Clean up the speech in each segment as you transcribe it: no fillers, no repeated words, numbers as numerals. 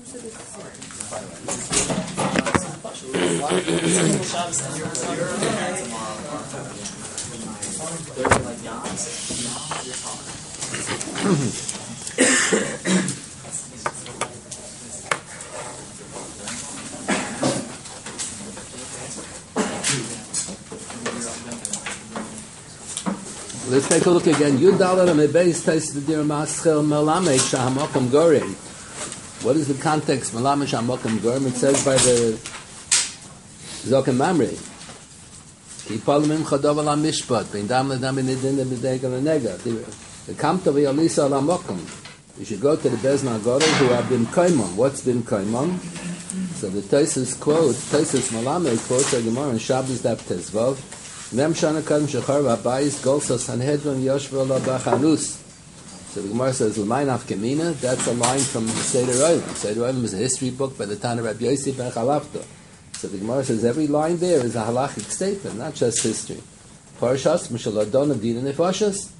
Let's take a look again. Yudalad Amebeis Tais the Dir Maschel Melame Shahamokam Gorim. What is the context? Melame Shahamokam Gorim. It says by the Zokem Mamre. Kipalimim Chadov Alam Mishpat. Bindam Ledam Nidin Bideg Nega. The Kamta Vialisa Alamokam. You should go to the Bezna Gorim who have been Kaimon. What's been Kaimon? So the Taisus quote, Taisus Melame quotes a Gemara in Shabbos Daf Tezvav. Nem Shana Kadam Shechar V'Abayis Golsa Sanhedrin Yoshva La Bachanus. So the Gemara says, L'maynaf Kemina, that's a line from the Seder Olam. Seder Olam is a history book by the Tana Rabbi Yosef ben Chalafta. So the Gemara says every line there is a halachic statement, not just history. Parashas Mishal Adon Adina Nefashas.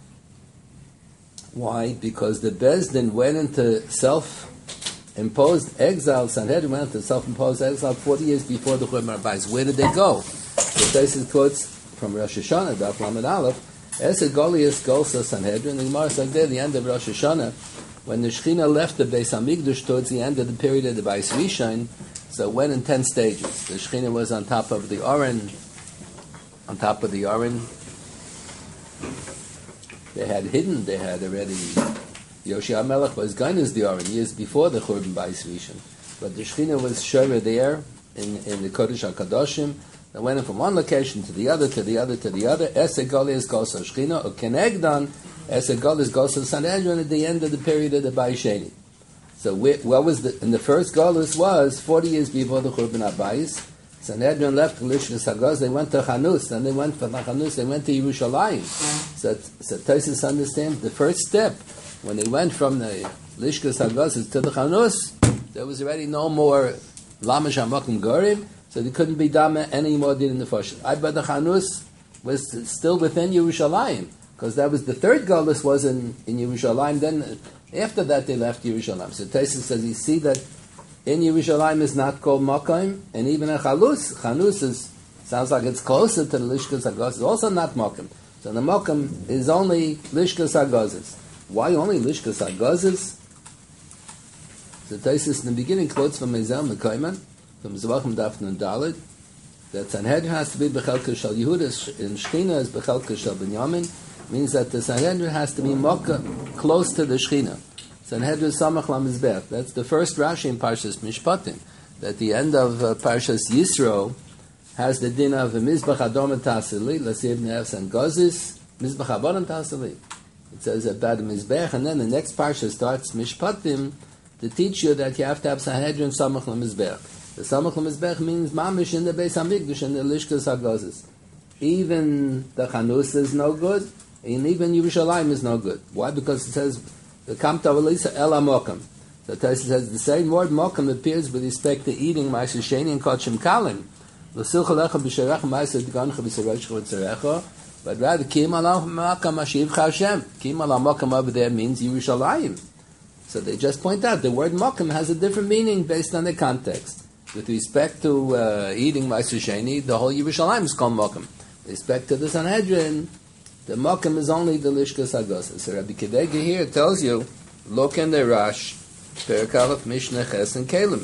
Why? Because the Bezdin went into self-imposed exile. Sanhedrin went into self-imposed exile 40 years before the Churban Abayis. Where did they go? The Taisus quotes from Rosh Hashanah, Daf Lamed Aleph, Esed Goliath Golsa Sanhedrin. The Gemara said there, the end of Rosh Hashanah, when the Shechina left the Beis Hamikdash towards the end of the period of the Beis Rishon, so it went in 10 stages. The Shechina was on top of the Aron. They had already, Yoshia Melech was gone as the Aron years before the Churban Beis Rishon. But the Shechina was sure there in the Kodesh HaKadoshim. They went from one location to the other, to the other, to the other. Esed Goliath Golsa Shechina, or Kenegdan, Esed Goliath Golsa Sanhedrin at the end of the period of the Beis Sheni. So what was in the first Goliath was 40 years before the Churban Abayis. Sanhedrin left Lishkas Hagaz, they went to Chanus, then they went from Chanus, they went to Yerushalayim. So Taisus understands the first step, when they went from the Lishkas Hagaz to the Chanus, there was already no more Lamash HaMakom Gorim, so they couldn't be Dama anymore did in the Fosh. But the Chanus was still within Yerushalayim, because that was the third Golus was in Yerushalayim. Then after that they left Yerushalayim. So Taisus says you see that in Yerushalayim is not called Makom, and even in Chanus sounds like it's closer to the Lishkas Hagaz. It's also not Makom. So the Makom is only Lishkas Hagazes. Why only Lishkas Hagazes? So Taisus in the beginning quotes from Ezel Mekayman, from Zvachim Daf Nun Daled, that Sanhedrin has to be Bechelka Shal Yehuda, and Shechina is Bechelka Shal Binyamin, means that the Sanhedrin has to be Mokkah, close to the Shechina. Sanhedrin Samach LaMizbech. That's the first Rashi in Parshas Mishpatim, that the end of Parshas Yisro has the din of Mizbach Adom Tasili, Lasiv Neves and Gozis, Mizbach Abonim Tasili. It says about the Mizbech, and then the next Parsha starts Mishpatim to teach you that you have to have Sanhedrin Samach LaMizbech. The Samach LaMizbech means Mamish in the Beis Hamikdash and the Lishkas Hagazis. Even the Chanus is no good, and even Yerushalayim is no good. Why? Because it says the Kamta Velisa El HaMokam. The Taisus says the same word Mokum appears with respect to eating Ma'aser Sheni and Kodshim Kalim. L'silcha lecha b'sherecha Ma'aser D'gancha b'serecha v'tzerecha. But rather Kim Al HaMokam Ashivcha Hashem. Kim Al HaMokam over there means Yerushalayim. So they just point out the word Mokum has a different meaning based on the context. With respect to eating Ma'aser Sheni, the whole Yerushalayim is called Mokum. With respect to the Sanhedrin, the Mokum is only the Lishkas Hagazis. So Rabbi Kedega here tells you, look in the Rash, Perek Aleph, Mishnah, Ches, and Kalim.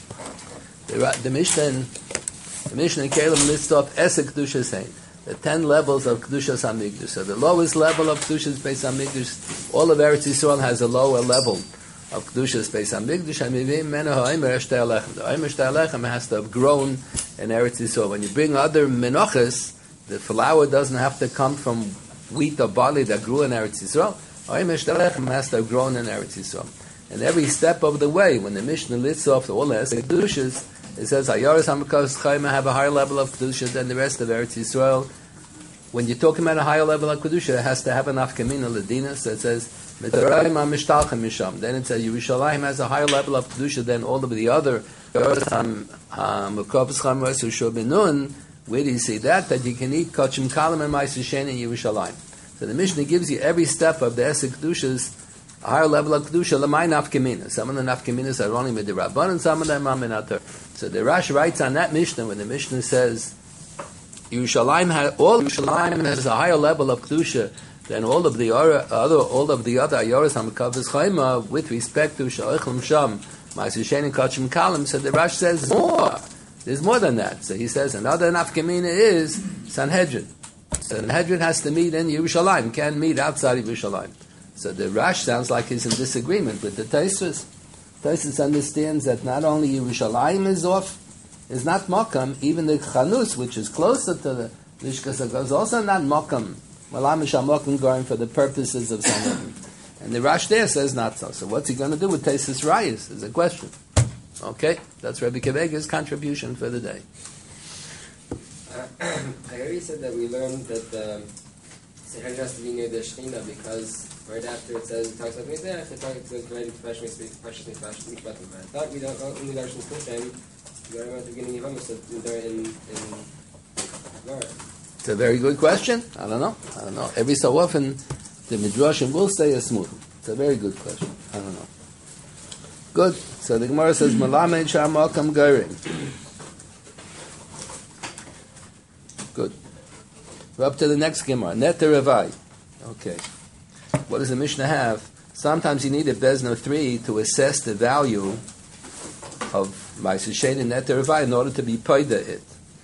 The Mishnah and Kalim lists off Esek Kedusha saying the 10 levels of Kedushas HaMikdash. So the lowest level of Kedushas Beis HaMikdash, all of Eretz Yisrael has a lower level of Kedushas Beis HaMikdash. Hamivim Mena Ha'omer Shtei Alechem. The Omer Shtei Alechem has to have grown in Eretz Yisrael. When you bring other Menochas, the flour doesn't have to come from wheat or barley that grew in Eretz Yisrael. Omer Shtei Alechem has to have grown in Eretz Yisrael. And every step of the way, when the Mishnah lists off all the Kedushas, it says, Hayaris HaMekos Chaim have a higher level of Kedusha than the rest of Eretz Yisrael. When you're talking about a higher level of Kedusha, it has to have an Afkamina Ladina. So it says, then it says, Yerushalayim has a higher level of Kedusha than all of the other. Where do you see that? That you can eat Kodshim Kalim and Ma'aser Sheni in Yerushalayim. So the Mishnah gives you every step of the Esek Kedushas A higher level of kedusha lemay nafkemina. Some of the nafkeminas are only with the rabban, and some of them are minator. So the Rash writes on that Mishnah when the Mishnah says Yerushalayim has a higher level of kedusha than all of the other ayoras hamakavis chayma with respect to sha'ochlim sham ma'aser shein and kachim kalim. So the Rash says more. There's more than that. So he says another nafkemina is Sanhedrin. Sanhedrin has to meet in Yerushalayim, can't meet outside of Yerushalayim. So the Rash sounds like he's in disagreement with the Tosfos. Tosfos understands that not only Yerushalayim is off, is not Makam, even the Chanus, which is closer to the Lishkas is also not Makam. Malamish Makam going for the purposes of Sanhedrin. And the Rash there says not so. So what's he going to do with Tosfos Rayos is a question. Okay, that's Rabbi Kevega's contribution for the day. I already said that we learned that the Sanhedrin has to be near the Shekhinah because right after it says, it talks about Mizbeach, it says, very professionally speaking, I thought we don't only Darshan Kushem, you got at the beginning of Amos, they're in Gemara. It's a very good question. I don't know. Every so often, the Midrashim will say a smooth. It's a very good question. I don't know. Good. So the Gemara says, Malamed Shamakam Goring. Good. We're up to the next Gemara. Neter Revai. Okay. What does the Mishnah have? Sometimes you need a bezna of 3 to assess the value of Ma'aser Shein and Neter Revai in order to be paida it.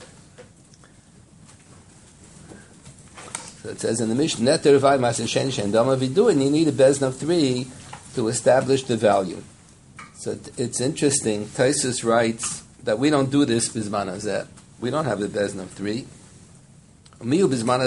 So it says in the Mishnah, Neter Revai Ma'aser Shein Shein Dama Vidu, and you need a bezna of 3 to establish the value. So it's interesting. Tosfos writes that we don't do this bizman hazeh. We don't have a bezna of 3. The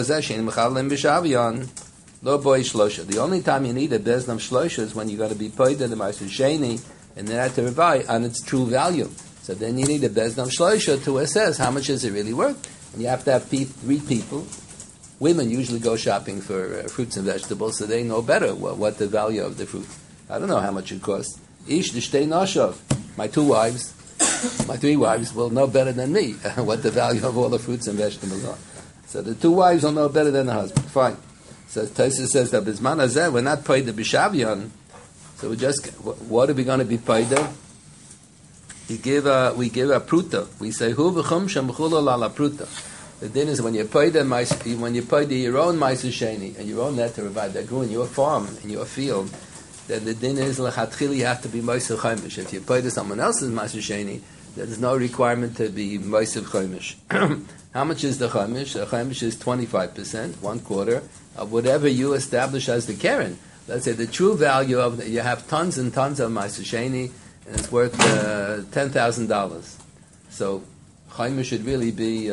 only time you need a bezna of shlosha is when you got to be paid in the Ma'aser Sheini and then have to revise on its true value. So then you need a bezna of shlosha to assess how much is it really worth. And you have to have 3 people. Women usually go shopping for fruits and vegetables, so they know better what the value of the fruit. I don't know how much it costs. Ish d'shtei nashav. My 3 wives will know better than me what the value of all the fruits and vegetables are. So the 2 wives will know better than the husband. Fine. So Tosfos says that bizman hazeh we're not paid the b'shavion. So what are we going to be paid? We give a pruta. We say hu v'chum shem b'chulol ala pruta. The din is when you paid your own Ma'aser Sheini and your own Neter Revai that grew in your farm, in your field, then the din is lechatchili you have to be Ma'aser Chaimish. If you paid someone else's Ma'aser Sheini, there is no requirement to be Ma'aser Chaimish. How much is the Chaimish? The Chaimish is 25%, 1/4 of whatever you establish as the keren. Let's say the true value of you have tons and tons of Ma'aser Sheini and it's worth $10,000. So Chaimish should really be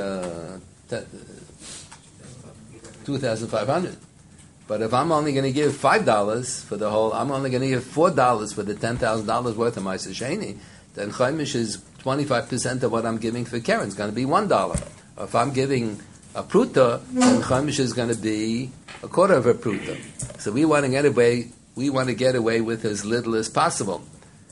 2,500. But if I'm only going to give $5 for the whole, I'm only going to give $4 for the $10,000 worth of Ma'aser Sheini, then Chaimish is 25% of what I'm giving for keren. It's going to be $1. Or if I'm giving a pruta, then Chaimish is going to be 1/4 of a pruta. So we want to get away. We want to get away with as little as possible.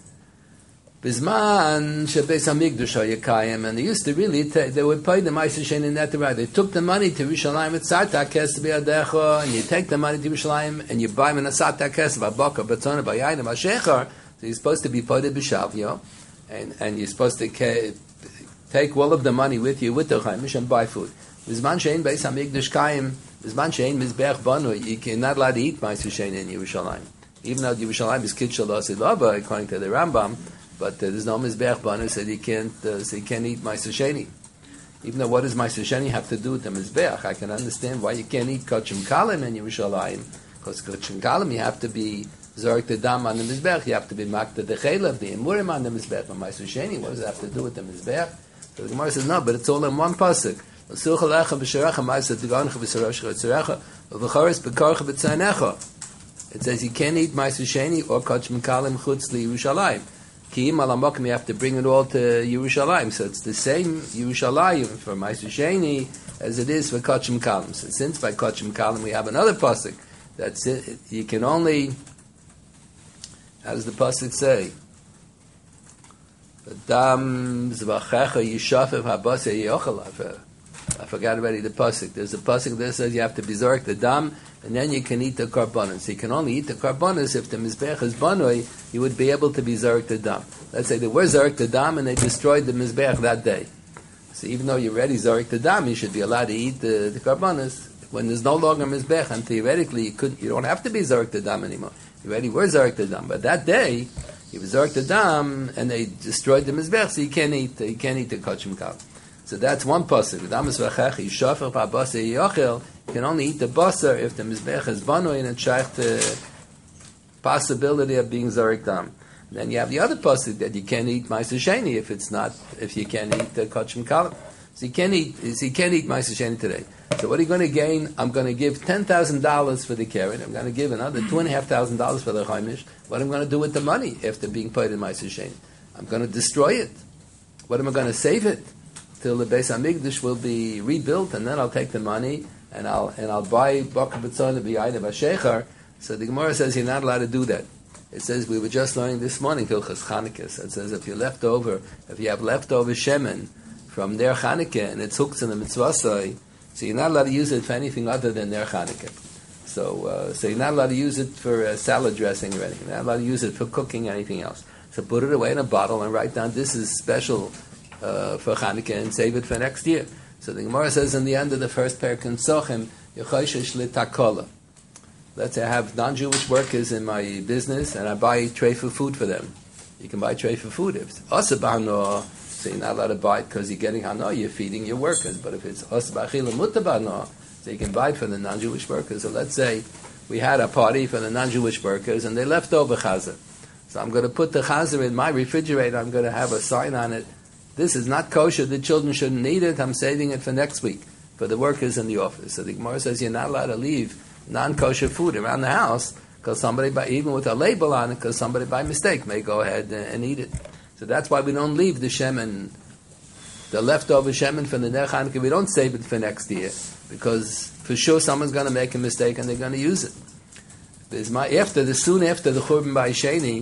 Bizman shebeis hamikdash hayakayim, and they used to really they would pay the Ma'aser Sheini in that right. They took the money to Yerushalayim with Sarta Kesef Biyadecha, and you take the money to Yerushalayim and you buy them in a Sarta Kesef Abaka Batzona Bayayin Mashechar. So you're supposed to be paid b'shavio, and you're supposed to take all of the money with you with the Chaimish and buy food. Bizman shein beis hamikdash kayim, bizman shein mizbeach banu. You're not allowed to eat Ma'aser Sheini in Yerushalayim, even though Yerushalayim is Kidshel Asilava according to the Rambam. But there's no Mizbeach Banu, so you can't eat Ma'aser Sheini. Even though what does Ma'aser Sheini have to do with the Mizbeach? I can understand why you can't eat Kachim Kalim in Yerushalayim, because Kachim Kalim you have to be Zorek the Dam on the Mizbeach, you have to be Makta the Chelav, the Emurim on the Mizbeach. But Ma'aser Sheini, what does it have to do with the Mizbeach? So the Gemara says no, but it's all in one pasuk. It says you can't eat Ma'aser Sheini or Kachim Kalim Chutz li Yerushalayim. Ki im alamokim, you have to bring it all to Yerushalayim. So it's the same Yerushalayim for Ma'aser Sheini as it is for Kachim Kalim. So since by Kachim Kalim we have another pasuk that's it, you can only. How does the pasuk say? Dam zvachecha yishafev habase yochel. I forgot already the pasuk. There's a pasuk that says you have to be zorek the dam and then you can eat the karbanos. You can only eat the karbanos if the mizbech is banoi. You would be able to be zarek the dam. Let's say they were zarek the dam and they destroyed the mizbech that day. So even though you're ready zarek the dam, you should be allowed to eat the karbanos when there's no longer mizbech. And theoretically, you don't have to be zarek the dam anymore. You already were zarek the dam, but that day you were zarek the dam and they destroyed the mizbech, so you can't eat the kachim kal. So that's one pasuk. You can only eat the basar if the mizbech is banoi and it's shaykh the possibility of being zarek dam. Then you have the other pasuk that you can't eat ma'aser sheni if you can't eat the kachim kal. So you can't eat ma'aser sheni today. So what are you going to gain? I'm going to give $10,000 for the carrot. I'm going to give another $2,500 for the chaimish. What am I going to do with the money after being paid in ma'aser sheni? I'm going to destroy it. What am I going to save it? Till the Beis Hamikdash will be rebuilt, and then I'll take the money and I'll buy Bakar B'tzon B'Yayna B'Shechar. So the Gemara says you're not allowed to do that. It says we were just learning this morning Hilchas Chanukah. It says if you have leftover shemen from their Chanukah and it's hooked in the mitzvasai, so you're not allowed to use it for anything other than their Chanukah. So you're not allowed to use it for salad dressing or anything. You're not allowed to use it for cooking or anything else. So put it away in a bottle and write down this is special for Chanukah and save it for next year. So the Gemara says in the end of the first parak in Sochim, Yechoshesh litakola. Let's say I have non-Jewish workers in my business and I buy tray for food for them. You can buy tray for food. If it's asabano, so you're not allowed to buy it because you're getting hano, you're feeding your workers. But if it's asabachila mutabano, so you can buy it for the non-Jewish workers. So let's say we had a party for the non-Jewish workers and they left over chazer. So I'm going to put the chazer in my refrigerator. I'm going to have a sign on it. This is not kosher. The children shouldn't eat it. I'm saving it for next week for the workers in the office. So the Gemara says you're not allowed to leave non-kosher food around the house because somebody, even with a label on it, because somebody by mistake may go ahead and eat it. So that's why we don't leave the shemen, the leftover shemen from the Ner Chanukah. We don't save it for next year because for sure someone's going to make a mistake and they're going to use it. Soon after the Churban Bayis Sheni,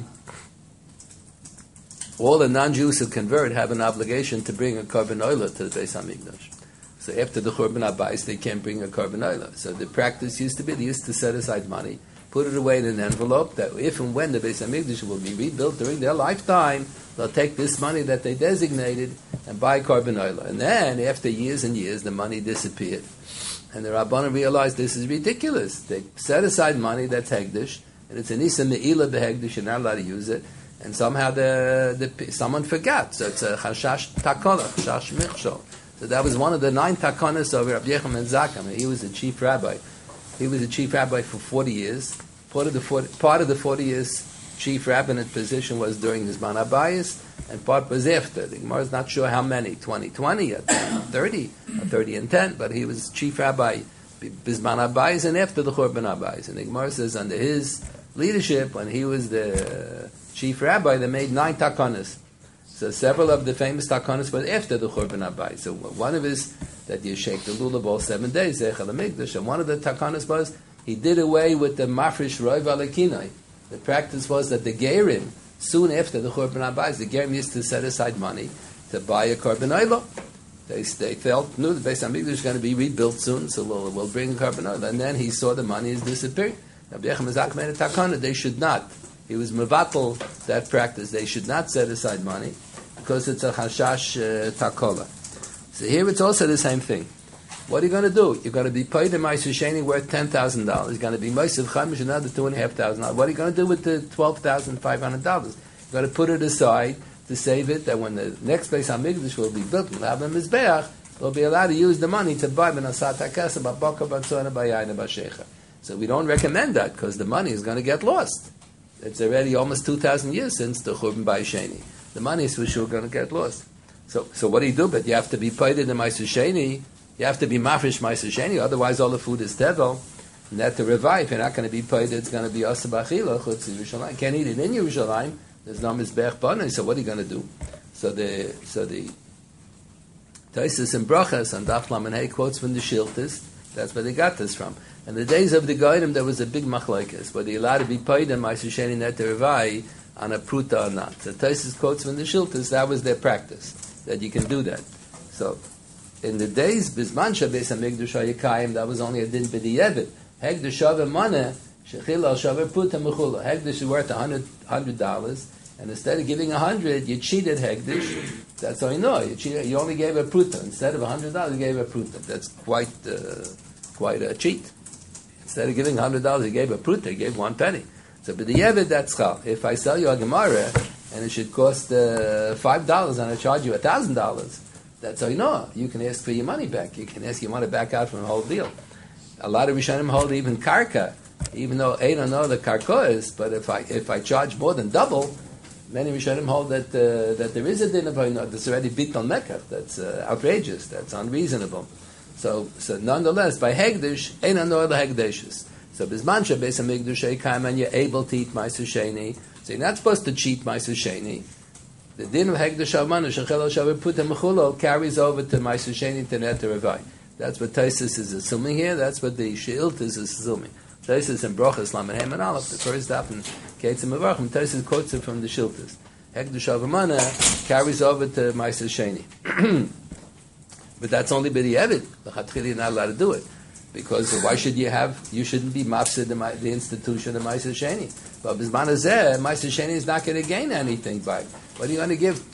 all the non-Jews who convert have an obligation to bring a korban oila to the Beis Hamikdash. So after the Churban Abayis, they can't bring a korban oila. So the practice used to be, they used to set aside money, put it away in an envelope, that if and when the Beis Hamikdash will be rebuilt during their lifetime, they'll take this money that they designated and buy korban oila. And then, after years and years, the money disappeared. And the Rabbanan realized this is ridiculous. They set aside money that's Hegdish, and it's an Isa Me'ila Behegdish, you're not allowed to use it. And somehow someone forgot. So it's a chashash takola, chashash michshol. So that was one of the 9 takonas of Rabbi Yochanan Zakam. He was the chief rabbi. He was the chief rabbi for 40 years. Part of the 40 years chief rabbinate position was during his Zman Habayis, and part was after. The Gemara is not sure how many, 20, or 30, or 30 and 10, but he was chief rabbi Bizman Habayis and after the Churban Habayis. And the Gemara says under his leadership, when he was the chief rabbi, they made 9 takanas. So several of the famous takanas were after the Churban Habayis. So one of his, that you shake the lulav all 7 days, Zechel HaMikdash, and one of the takanas was, he did away with the mafresh roiv alekinoi. The practice was that the gerim, soon after the Churban Habayis, the gerim used to set aside money to buy a korban oila. They felt, no, the Beis Hamikdash is going to be rebuilt soon, so we'll bring a korban oila. And then he saw the money has disappeared. Rabbi Yochanan Zakam made a takana, they should not. He was mevatel that practice. They should not set aside money because it's a chashash takola. So here it's also the same thing. What are you going to do? You're going to be paid in Ma'aser Sheni worth $10,000. You're going to be Ma'aser Chaimish another $2,500. What are you going to do with the $12,500? You're going to put it aside to save it. That when the next Beis Hamikdash will be built, we'll have a mizbeach. We'll be allowed to use the money to buy benasat hakesed, b'bakar b'tzona b'yayna b'shecha. So we don't recommend that because the money is going to get lost. It's already almost 2,000 years since the Churban Bayis Sheni. The money is for sure going to get lost. So what do you do? But you have to be paid in the Ma'aser Sheni. You have to be mafresh Ma'aser Sheni. Otherwise, all the food is tevel. And that to revive, you're not going to be paid. It's going to be asa b'achila chutz Yerushalayim. You can't eat it in Yerushalayim. There's no mizbech banai. So what are you going to do? So the Taisus and Brachas and Daf Lamed Hey quotes from the Shiltas. That's where they got this from. In the days of the Goyim, there was a big machlokes, whether you're allowed to be paid in Ma'aser Sheni net revai on a pruta or not. So Taisus quotes from the Shiltas, that was their practice, that you can do that. So in the days, Bizman Beis Hamikdash Hayakayim, that was only a din b'di'evet. Hegdish Shaveh Maneh, Shechila Shaveh Puta Mechula. Hegdish is worth $100, and instead of giving 100, you cheated Hegdish. That's all you know. You only gave a pruta. Instead of $100, you gave a pruta. That's quite a cheat. Instead of giving $100, you gave a pruta. You gave 1 penny. So, but the Yevid, that's chal. If I sell you a Gemara and it should cost $5 and I charge you $1,000, that's all you know. You can ask for your money back. You can ask your money back out from the whole deal. A lot of Rishonim hold even karka, even though I don't know the karka is. But if I charge more than double, many Rishonim hold that there is a din of that's already bit on Mecca. That's outrageous. That's unreasonable. So nonetheless, by Hegdish, ain't another the Hegdishes. So Bizman Shabbos Hamikdash Eikam, and you're able to eat Ma'aser Sheni. So you're not supposed to cheat Ma'aser Sheni. The din of Hegdish Avmana Shechel Shaveh Puta Mechulo carries over to Ma'aser Sheni to Neter Revai. That's what Taisus is assuming here. That's what the She'ilt is assuming. Taisus and Brochas Lamed Hem and Aleph, the first daf in Ketzim Avarchim, Taisus quotes it from the Shiltas. Hegdish Avmana carries over to Ma'aser Sheni. But that's only by the Evid. The Chatchili is not allowed to do it. Because why should you shouldn't be mafsid the institution of Ma'aser Sheni. But Bizman Hazeh, Ma'aser Sheni is not going to gain anything by it. What are you going to give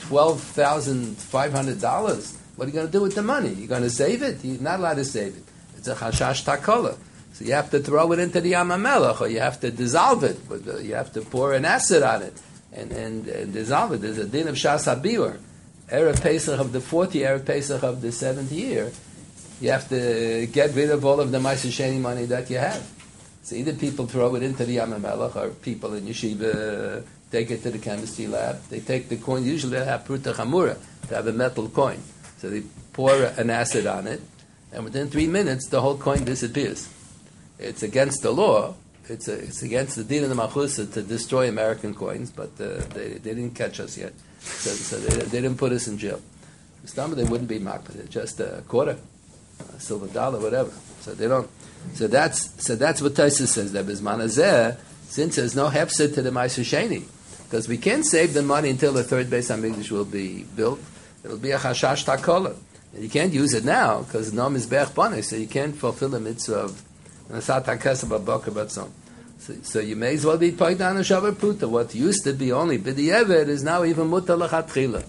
$12,500? What are you going to do with the money? You're going to save it? You're not allowed to save it. It's a chashash takola. So you have to throw it into the Yam HaMelech, or you have to dissolve it. But you have to pour an acid on it and dissolve it. There's a din of Shas HaBiur. Erev Pesach of the 4th year, Erev Pesach of the 7th year, you have to get rid of all of the Ma'aser Sheni money that you have. So either people throw it into the Yam HaMelech, or people in yeshiva take it to the chemistry lab. They take the coin. Usually they have pruta chamura, to have a metal coin. So they pour an acid on it, and within 3 minutes, the whole coin disappears. It's against the law. It's against the din of the Machusa to destroy American coins, but they didn't catch us yet. So they didn't put us in jail. Some of them wouldn't be makbid, just a quarter, a silver dollar, whatever. So they don't. So that's what Taisus says. That Bizman Hazeh, since there's no hefset to the Ma'aser Sheni, because we can't save the money until the third Beis Hamikdash will be built. It'll be a chashash takola. And you can't use it now because no mizbeach bonus, so you can't fulfill the mitzvah of nasat hakesef b'boker batzon. So you may as well be paid down a shavar puta. What used to be only b'di'evet is now even muta l'chatchila.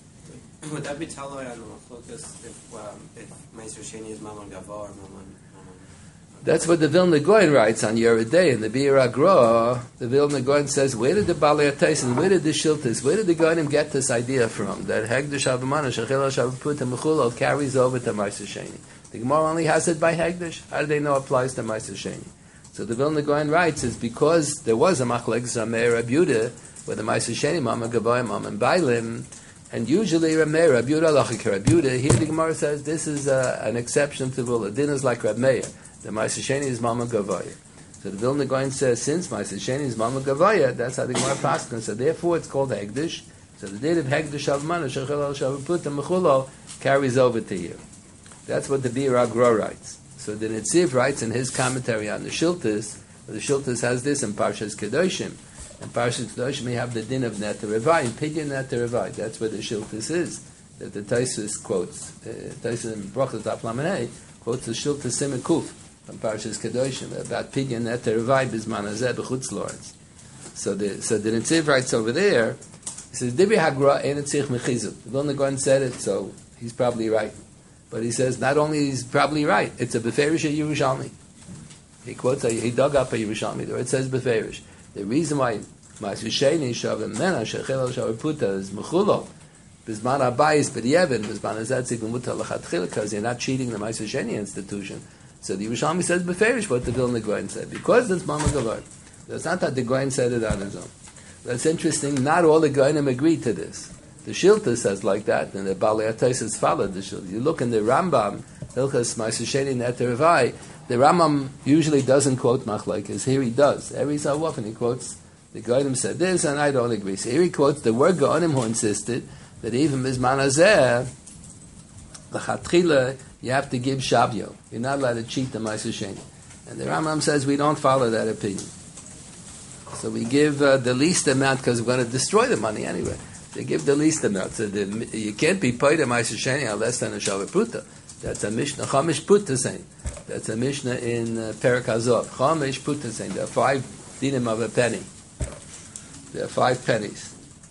Would that be taloi on focus if Ma'aser Sheni is mamon gavar, mamon? That's what the Vilna Goyen writes on Yoreh De'ah in the Bir Agra. The Vilna Goyen says, where did the Balei HaTaisin, where did the Shiltas, where did the Goyenim get this idea from? That Hegdish Avamana, Shechel Shavaput, and Mechulo carries over to Ma'aser Sheni. The Gemara only has it by Hegdish. How do they know it applies to Ma'aser Sheni? So the Vilna Goyen writes, is because there was a Machlek Zamei Reb Yehuda, where the Ma'aser Sheni, Mama Gavoy, Mama Bailim, and usually Reb Meir, Reb Yehuda, Lachik Reb Yehuda. Here the Gemara says this is an exception to the rule. Din is like Reb Meir. The Ma'aser Sheni is Mama Gavoya. So the Vilna Goyen says, since Ma'aser Sheni is Mama Gavoya, that's how the Gemara paskin. So therefore it's called Hegdish. So the date of Hegdish Avmana, Shechel Shavaput, and Mechulo carries over to you. That's what the Bir Agra writes. So the Netziv writes in his commentary on the Shiltas, the Shiltas has this in Parshas Kedoshim. In Parshas Kedoshim we have the din of Neter Revai, and Pidyon Neter Revai. That's where the Shiltas is. That the Taisus quotes, Taisus in Brochas Daf Lamed Hey quotes the Shiltas Siman Kuf from Parshas Kedoshim about Pidyon Neter Revai Bizman Hazeh b'chutz Lawrence. So the Netziv writes over there, he says, Dibi Hagra ein etzich mechizuk. The Vilna Goyen said it, so he's probably right. But he says, not only is probably right, it's a Beferish Yerushalmi. He quotes, he dug up a Yerushalmi there, it says Beferish. The reason why Ma'aser Sheni Shavim Mena Shechel Shavaputah is Mechulo, Bizman Abayis B'di'evin, Bizman Hazeh Muta L'chatchila, because you're not cheating the Ma'aser Sheni institution. So the Yerushalmi says Beferish what the Vilna Goyen said, because it's Mama Gavar. It's not that the Goyen said it on his own. That's interesting, not all the Goyenim agree to this. The Shilta says like that, and the Balei HaTaisus followed the Shilta. You look in the Rambam, Hilchas Ma'aser Sheni Neter Revai, the Rambam usually doesn't quote Machlekes. Here he does. Every so often he quotes, the Goyenim said this, and I don't agree. So here he quotes the word Goyenim who insisted that even Bizman Hazeh, the Chatchila, you have to give Shavyo. You're not allowed to cheat the Ma'aser Sheni. And the Rambam says we don't follow that opinion. So we give the least amount because we're going to destroy the money anyway. They give the least amount. So you can't be paid a Ma'aser Sheni unless than a Shavah Pruta. That's a Mishnah Chamish Pruta saying. That's a Mishnah in Perek Hazov. Chomesh Pruta saying there are 5 dinim of a penny. There are 5 pennies.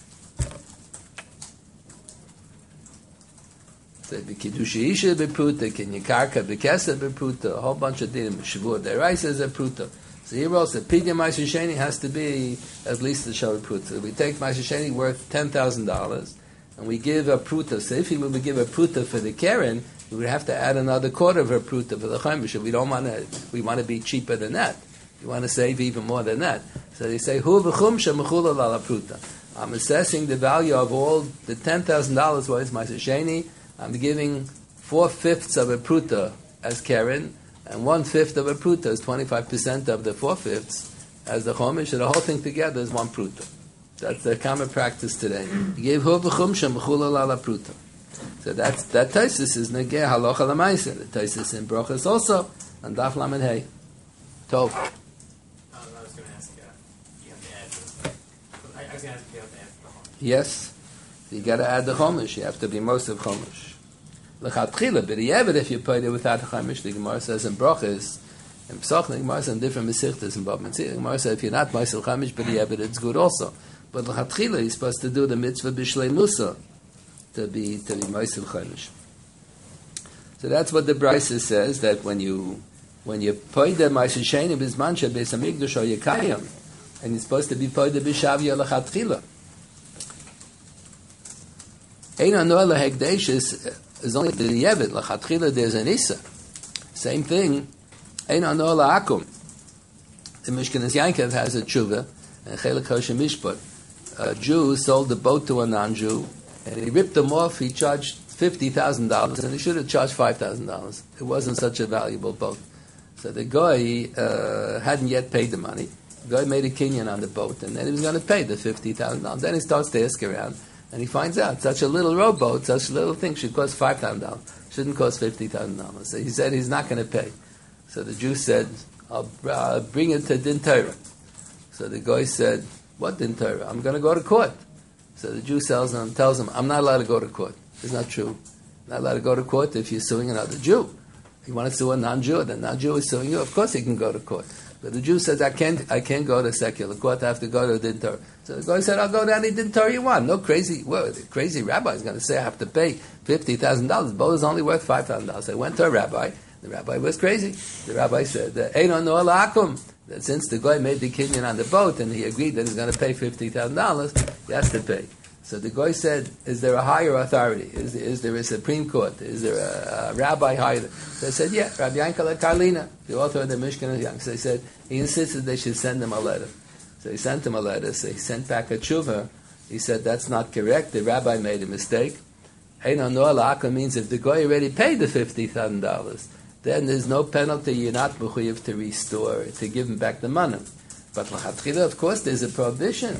B'kiddushi isha b'pruta, kinyikarka b'kesa b'pruta, a whole bunch of dinim. Shavur deraisa is a pruta. So here also, pidya ma'aser sheni has to be at least a shavu pruta. We take ma'aser sheni worth $10,000, and we give a pruta. So if we would give a pruta for the keren, we would have to add another quarter of a pruta for the chaimish. We don't want to. We want to be cheaper than that. We want to save even more than that. So they say hu v'chumsha mechula la pruta. I'm assessing the value of all the $10,000 worth ma'aser sheni. I'm giving 4/5 of a pruta as keren, and 1/5 of a pruta is 25% of the 4/5 as the chomish, and the whole thing together is 1 pruta. That's the common practice today. You gave hu v'chumsha mechula la pruta. So that Taisus is negeh halacha l'maisa. The Taisus in Brochus also, and Daf Lamed Hey. Tov. I was going to ask, you have to add. I was going to ask if you have to add the chomish. Yes, you got to add the chomish. You have to be most of chomish. L'chatchila, but if you put it without the chomish, the Gemara says in Brochus, in Pesach, the Gemara says in different mesichtas in Bab Metzia. The Gemara says if you're not most of chomish, but it's good also. But l'chatchila, you're supposed to do the mitzvah b'shlei musa. To be Ma'aser Chodesh. So that's what the Brisa says, that when you pay the Ma'aser Sheni Bizman Beis Hamikdash or Yekayim, and you're supposed to be paid the Bishavia L'Chatchila. Ein Anoah L'Hekdesh is only the Yevet. L'Chatchila there's an Issa. Same thing. Ein Anoah L'Akum. The Mishkanas Yankov has a tshuva, and Chelek Hoshem Mishpat. A Jew sold the boat to a non-Jew, and he ripped them off. He charged $50,000, and he should have charged $5,000. It wasn't such a valuable boat. So the guy hadn't yet paid the money. The guy made a kinyan on the boat, and then he was going to pay the $50,000. Then he starts to ask around, and he finds out such a little rowboat, such a little thing should cost $5,000. Shouldn't cost $50,000. So he said he's not going to pay. So the Jew said, I'll bring it to Din Torah. So the guy said, what Din Torah? I'm going to go to court. So the Jew tells him, I'm not allowed to go to court. It's not true. Not allowed to go to court if you're suing another Jew. You want to sue a non-Jew, the non-Jew is suing you, of course he can go to court. But the Jew says, I can't go to secular court, I have to go to Din Torah. So the guy said, I'll go to any Din Torah you want. No crazy, the crazy rabbi is going to say I have to pay $50,000. The boat is only worth $5,000. So I went to a rabbi. The rabbi was crazy. The rabbi said, Einon Noah La'akum. That since the guy made the kinyan on the boat and he agreed that he's going to pay $50,000, he has to pay. So the guy said, is there a higher authority? Is there a Supreme Court? Is there a rabbi higher? So they said, yeah, Rabbi Yankel Karlina, the author of the Mishkan of Young. So he said, he insisted they should send him a letter. So he sent him a letter. So he sent back a tshuva. He said, that's not correct. The rabbi made a mistake. Einon Noah La'akum means if the guy already paid the $50,000, then there's no penalty. You're not mechuyev to restore, to give him back the money. But l'chatchila, of course, there's a prohibition.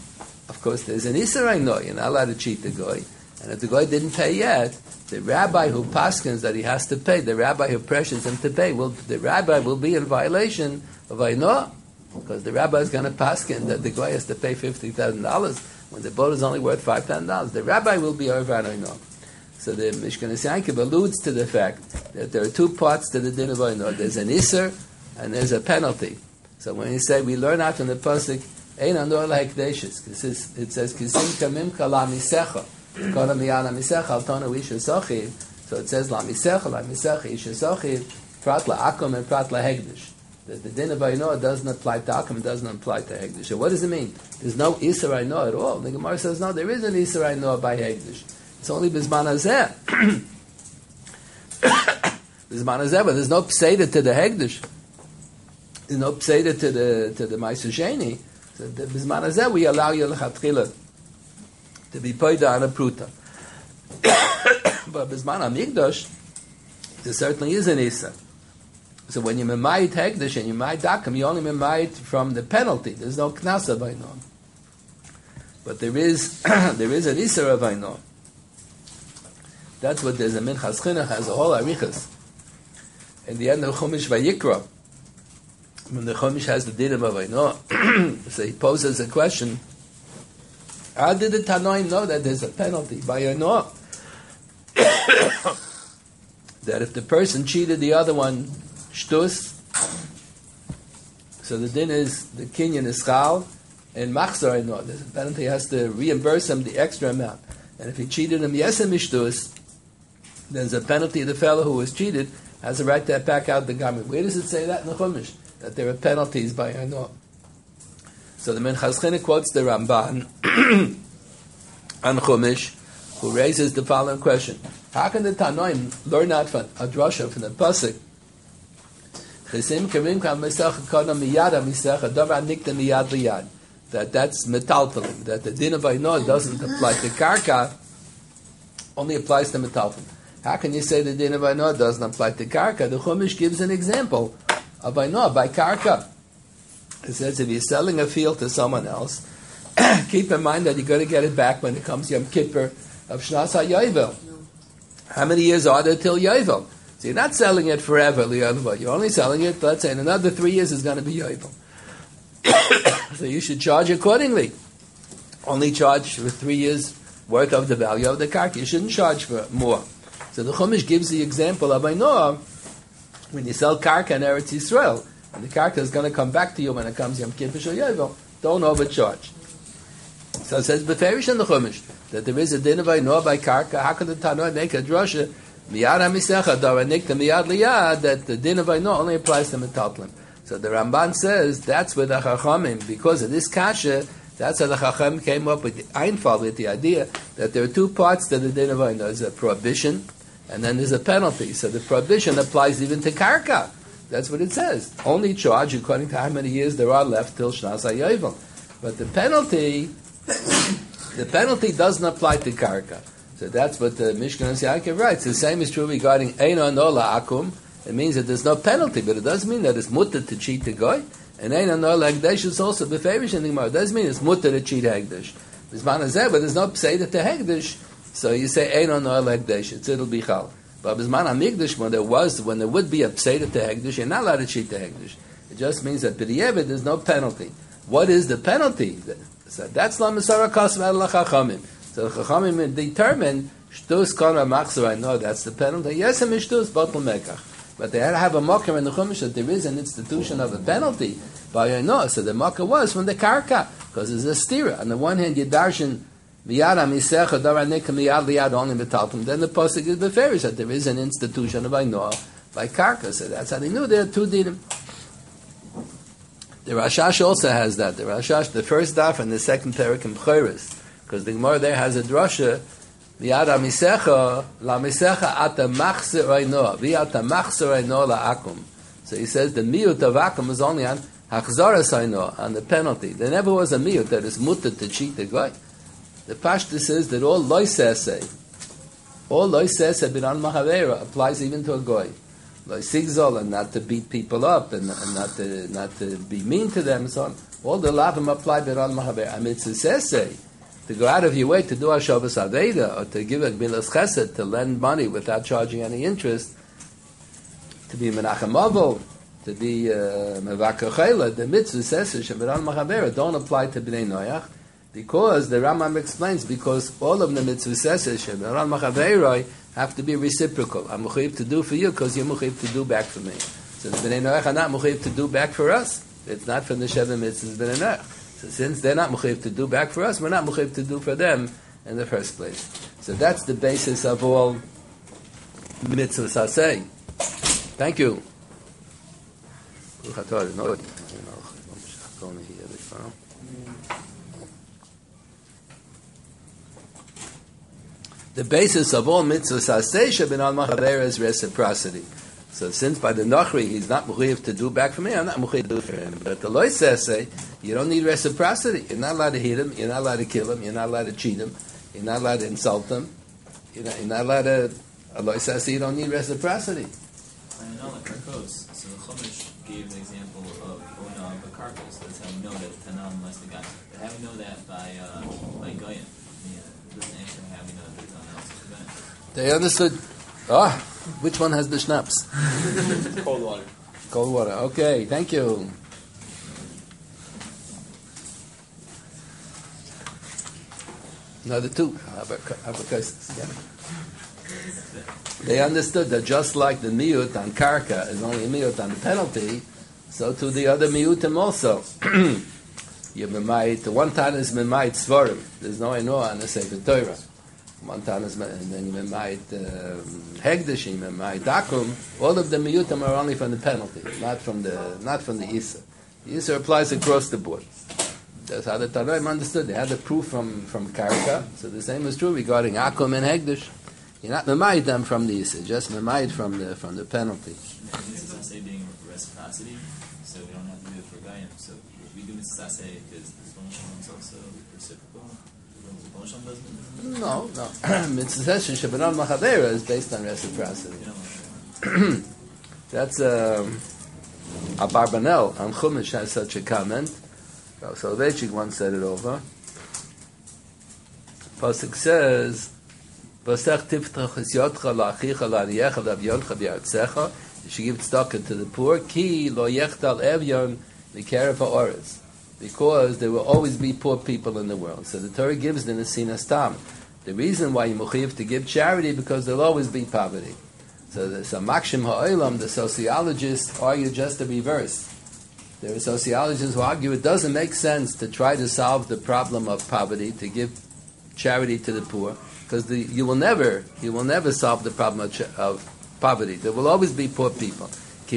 Of course, there's an Isurai no. You're not allowed to cheat the guy. And if the guy didn't pay yet, the rabbi who paskins that he has to pay, the rabbi who pressures him to pay, the rabbi will be in violation of Ainoah. Because the rabbi is going to paskin that the guy has to pay $50,000 when the boat is only worth $5,000. The rabbi will be over Ainoah. So the Mishkanas Yankov alludes to the fact that there are 2 parts to the din of Ainoah. There's an Isser and there's a penalty. So when you say, we learn out from the pasuk, Ein Anoah L'Hekdeshes, it says, Kisim Kamimcha La'misecha, Kol Miyana Misecha, Al Tonu Isha Sochiv. So it says, La'misecha, Isha Sochiv, Prat La'akum and Prat La'Hekdesh. The din of Ainoah doesn't apply to Akum, it doesn't apply to Hekdesh. So what does it mean? There's no Isser Ainoah at all. The Gemara says, no, there is an Isser Ainoah by Hekdesh. It's only Bizman Hazeh. Bizman Hazeh, but there's no Pseda to the Hekdesh. There's no Pseda to the Ma'aser Sheni. So the Bizman Hazeh, we allow you l'chatchila to be paid on a pruta. But Bizman HaMikdash, there certainly is an Issa. So when you memayit Hekdesh and you memayit Dakim, you only memayit from the penalty. There's no Knasa of Ainoah. But there is an Issa of Ainoah. That's what there's a Minchas Chinuch has a whole arichas. In the end of Chumash Vayikra, when the Chumash has the dinim of Ainoah, so he poses a question: how did the Tanoim know that there's a penalty by Ainoah? That if the person cheated the other one shtus. So the din is the kinyan is chal, and machzor no. The penalty has to reimburse him the extra amount. And if he cheated him yesem ishtus, then there's a penalty. The fellow who was cheated has a right to pack out the garment. Where does it say that in the Chumash? That there are penalties by Ano. So the Minchas Chinuch quotes the Ramban on Chumash, who raises the following question: how can the Tanoim learn out from a drasha from the pasuk? That's metaltalim. That the din of Ano doesn't apply to karka, only applies to metaltalim. How can you say the din of Ano doesn't apply to karka? The Chumash gives an example of Ano by karka. It says if you're selling a field to someone else, keep in mind that you're going to get it back when it comes Yom Kippur of Shnas HaYovel. How many years are there till Yovel? So you're not selling it forever, you're only selling it, let's say, in another 3 years is going to be Yovel. So you should charge accordingly. Only charge for 3 years worth of the value of the karka. You shouldn't charge for more. So the Chumash gives the example of Ainoah when you sell karka in Eretz Yisrael, and the karka is going to come back to you when it comes Yom Kippur Shel Yovel. Don't overcharge. So it says beferish in the Chumash that there is a din of Ainoah by karka. How can the Tanoi make a drasha miyad hamisecha daranik the miyad liyad that the din of Ainoah only applies to metaltlim? So the Ramban says that's where the Chachamim, because of this kasha, that's how the Chacham came up with the Einfall, with the idea that there are two parts to the din of Ainoah. There's a prohibition, and then there's a penalty. So the prohibition applies even to karka. That's what it says. Only charge according to how many years there are left till Shnas HaYovel. But the penalty doesn't apply to karka. So that's what the Mishkan Yaakov writes. The same is true regarding Eino Nola Akum. It means that there's no penalty, but it does mean that it's mutter to cheat the guy. And Eino Nola Hegdesh is also beferish in the Gemara. It does mean it's mutter to cheat Hegdesh. Bisman Hazeh, but there's no pseida to Hegdesh. So you say Eino Nola Hegdesh. It'll be chal. But Bisman HaMikdash, when there would be a pseida to Hegdesh, you're not allowed to cheat the Hegdesh. It just means that b'di'evet there's no penalty. What is the penalty? So that's la Masara Kasim Ad La Chachamim. So the Chachamim determine shtus kana machzor. I know that's the penalty. Yes, and shtus batel mekach. But they had to have a mocker in the Chumash that there is an institution of a penalty by Ainoah. So the mocker was from the karka because it's a stira. On the one hand, you darshan miyad hamisecha daranik miyad liyad only metaltum. Then the pasuk is beferish that there is an institution of Ainoah by karka. So that's how they knew there are two dinim. The Rashash also has that. The Rashash, the first daf and the second parak in B'choros, because the Gemara there has a drasha, V'yad hamisecha, lamisecha ata machzer Ainoah, v'yata machzer Ainoah la'akum. So he says the miyut of akum is only on hachzaras Ainoah, on the penalty. There never was a miyut that is mutter to cheat the guy. The Pashtus says that all loisesei b'ran mahavera applies even to a guy. Like sigzol, and not to beat people up, and not to be mean to them, and so on. All the lavim apply b'ran mahaber. Amitzusesei, to go out of your way to do hashavas aveda, or to give a gmilas chesed, to lend money without charging any interest, to be menachem avol, to be mevakar chayla, the mitzvusesei sheb'ran mahaber don't apply to bnei noyach, because the Rambam explains, because all of the mitzvusesei sheb'ran mahaberoi have to be reciprocal. I'm mechuyev to do for you because you're mechuyev to do back for me. So the Bnei Noach are not mechuyev to do back for us. It's not from the Sheva Mitzvahs Bnei Noach. So since they're not mechuyev to do back for us, we're not mechuyev to do for them in the first place. So that's the basis of all mitzvahs asay. Thank you. The basis of all mitzvahs asay b'nal machaber is reciprocity. So since by the Nachri he's not mechuyev to do back for me, I'm not mechuyev to do for him. But the loy says, you don't need reciprocity. You're not allowed to hit him. You're not allowed to kill him. You're not allowed to cheat him. You're not allowed to insult him. You're not allowed to. Loy says you don't need reciprocity. I know, like our codes. So the Chumash gave the example of Ona Bakarkas. That's how we know that Tanam must have got. How we know that by Goyim. It doesn't actually have we know that it's on else. They understood. Which one has the schnapps? Cold water. Cold water. Okay, thank you. Another two. Have a case. They understood that just like the miut on karka is only a miut on the penalty, so to the other miutim also. You memait, one time is memait svarim. There's no enoah on the Sefer Torah. One time is, and then you memait hegdashim, memait dakum. All of the miutim are only from the penalty, not from the isa. The isa applies across the board. That's how the Tanoim understood. They had the proof from karka. So the same is true regarding akum and hegdash. You're not memait them from the isa, just memait from the penalty. This is say being reciprocity, so we don't have to do it for Gayim. So if we do mitzvah because the Bon Shalom is also reciprocal, the Bon Shalom doesn't. No. Mitzvah Shebenon Machadera is based on reciprocity. That's Abarbanel on Chumash has such a comment. Soloveitchik once said it over. Pasuk says, "V'asech tiftach es yotcha la'achicha la'aniyecha la'avioncha b'yartzecha." You should give tzedakah to the poor. Ki lo yechtal evyon v'kerev ha'oretz. Because there will always be poor people in the world. So the Torah gives the nesinas tam. The reason why you mechuyev to give charity because there'll always be poverty. So the Makshim Ha'olam, the sociologists, argue just the reverse. There are sociologists who argue it doesn't make sense to try to solve the problem of poverty, to give charity to the poor, because you will never solve the problem of poverty. There will always be poor people.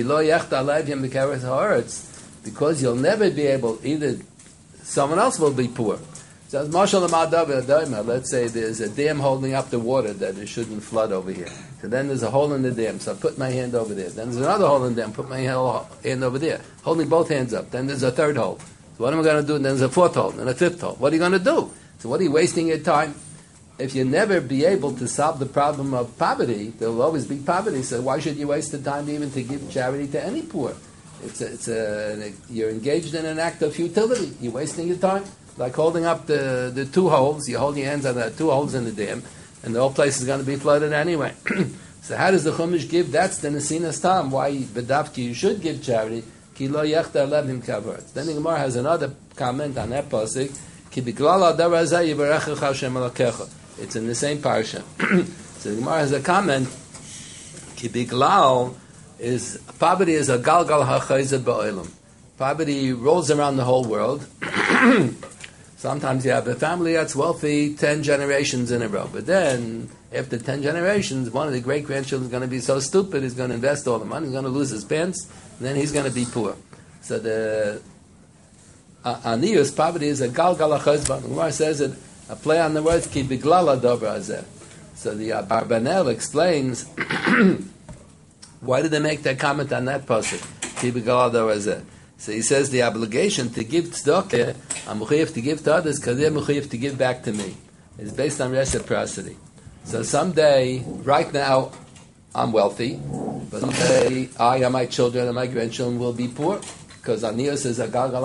Because you'll never be able, either someone else will be poor. So let's say there's a dam holding up the water that it shouldn't flood over here. So then there's a hole in the dam, so I put my hand over there. Then there's another hole in the dam, put my hand over there, holding both hands up. Then there's a third hole. So what am I going to do? And then there's a fourth hole, and a fifth hole. What are you going to do? So what are you wasting your time? If you never be able to solve the problem of poverty, there will always be poverty. So why should you waste the time even to give charity to any poor? You're engaged in an act of futility. You're wasting your time. Like holding up the two holes, you hold your hands on the two holes in the dam, and the whole place is going to be flooded anyway. So how does the Chumash give? That's the Nesinas Tam. Why B'davki you should give charity. Ki lo yechta levim kavod. Then the Gemara has another comment on that pasuk. Ki b'klal adar hazeh yivarechecha Hashem Elokecha. It's in the same parsha. So the Gemara has a comment. Ki b'klal is poverty is a galgal hachayzeh ba'olam. Poverty rolls around the whole world. Sometimes you have a family that's wealthy 10 generations in a row. But then, after 10 generations, one of the great-grandchildren is going to be so stupid, he's going to invest all the money, he's going to lose his pants, and then he's going to be poor. So the aniyus, poverty, is a galgal hachazban. The Gemara says it, a play on the words, ki biglala dobra hazeh. So the Barbanel explains, why did they make that comment on that pasuk? Ki biglala dobra hazeh. So he says the obligation to give tzedakah, I'm mechuyev to give to others because they're mechuyev to give back to me. It's based on reciprocity. So someday, right now, I'm wealthy, but someday I and my children and my grandchildren will be poor because Aniyah says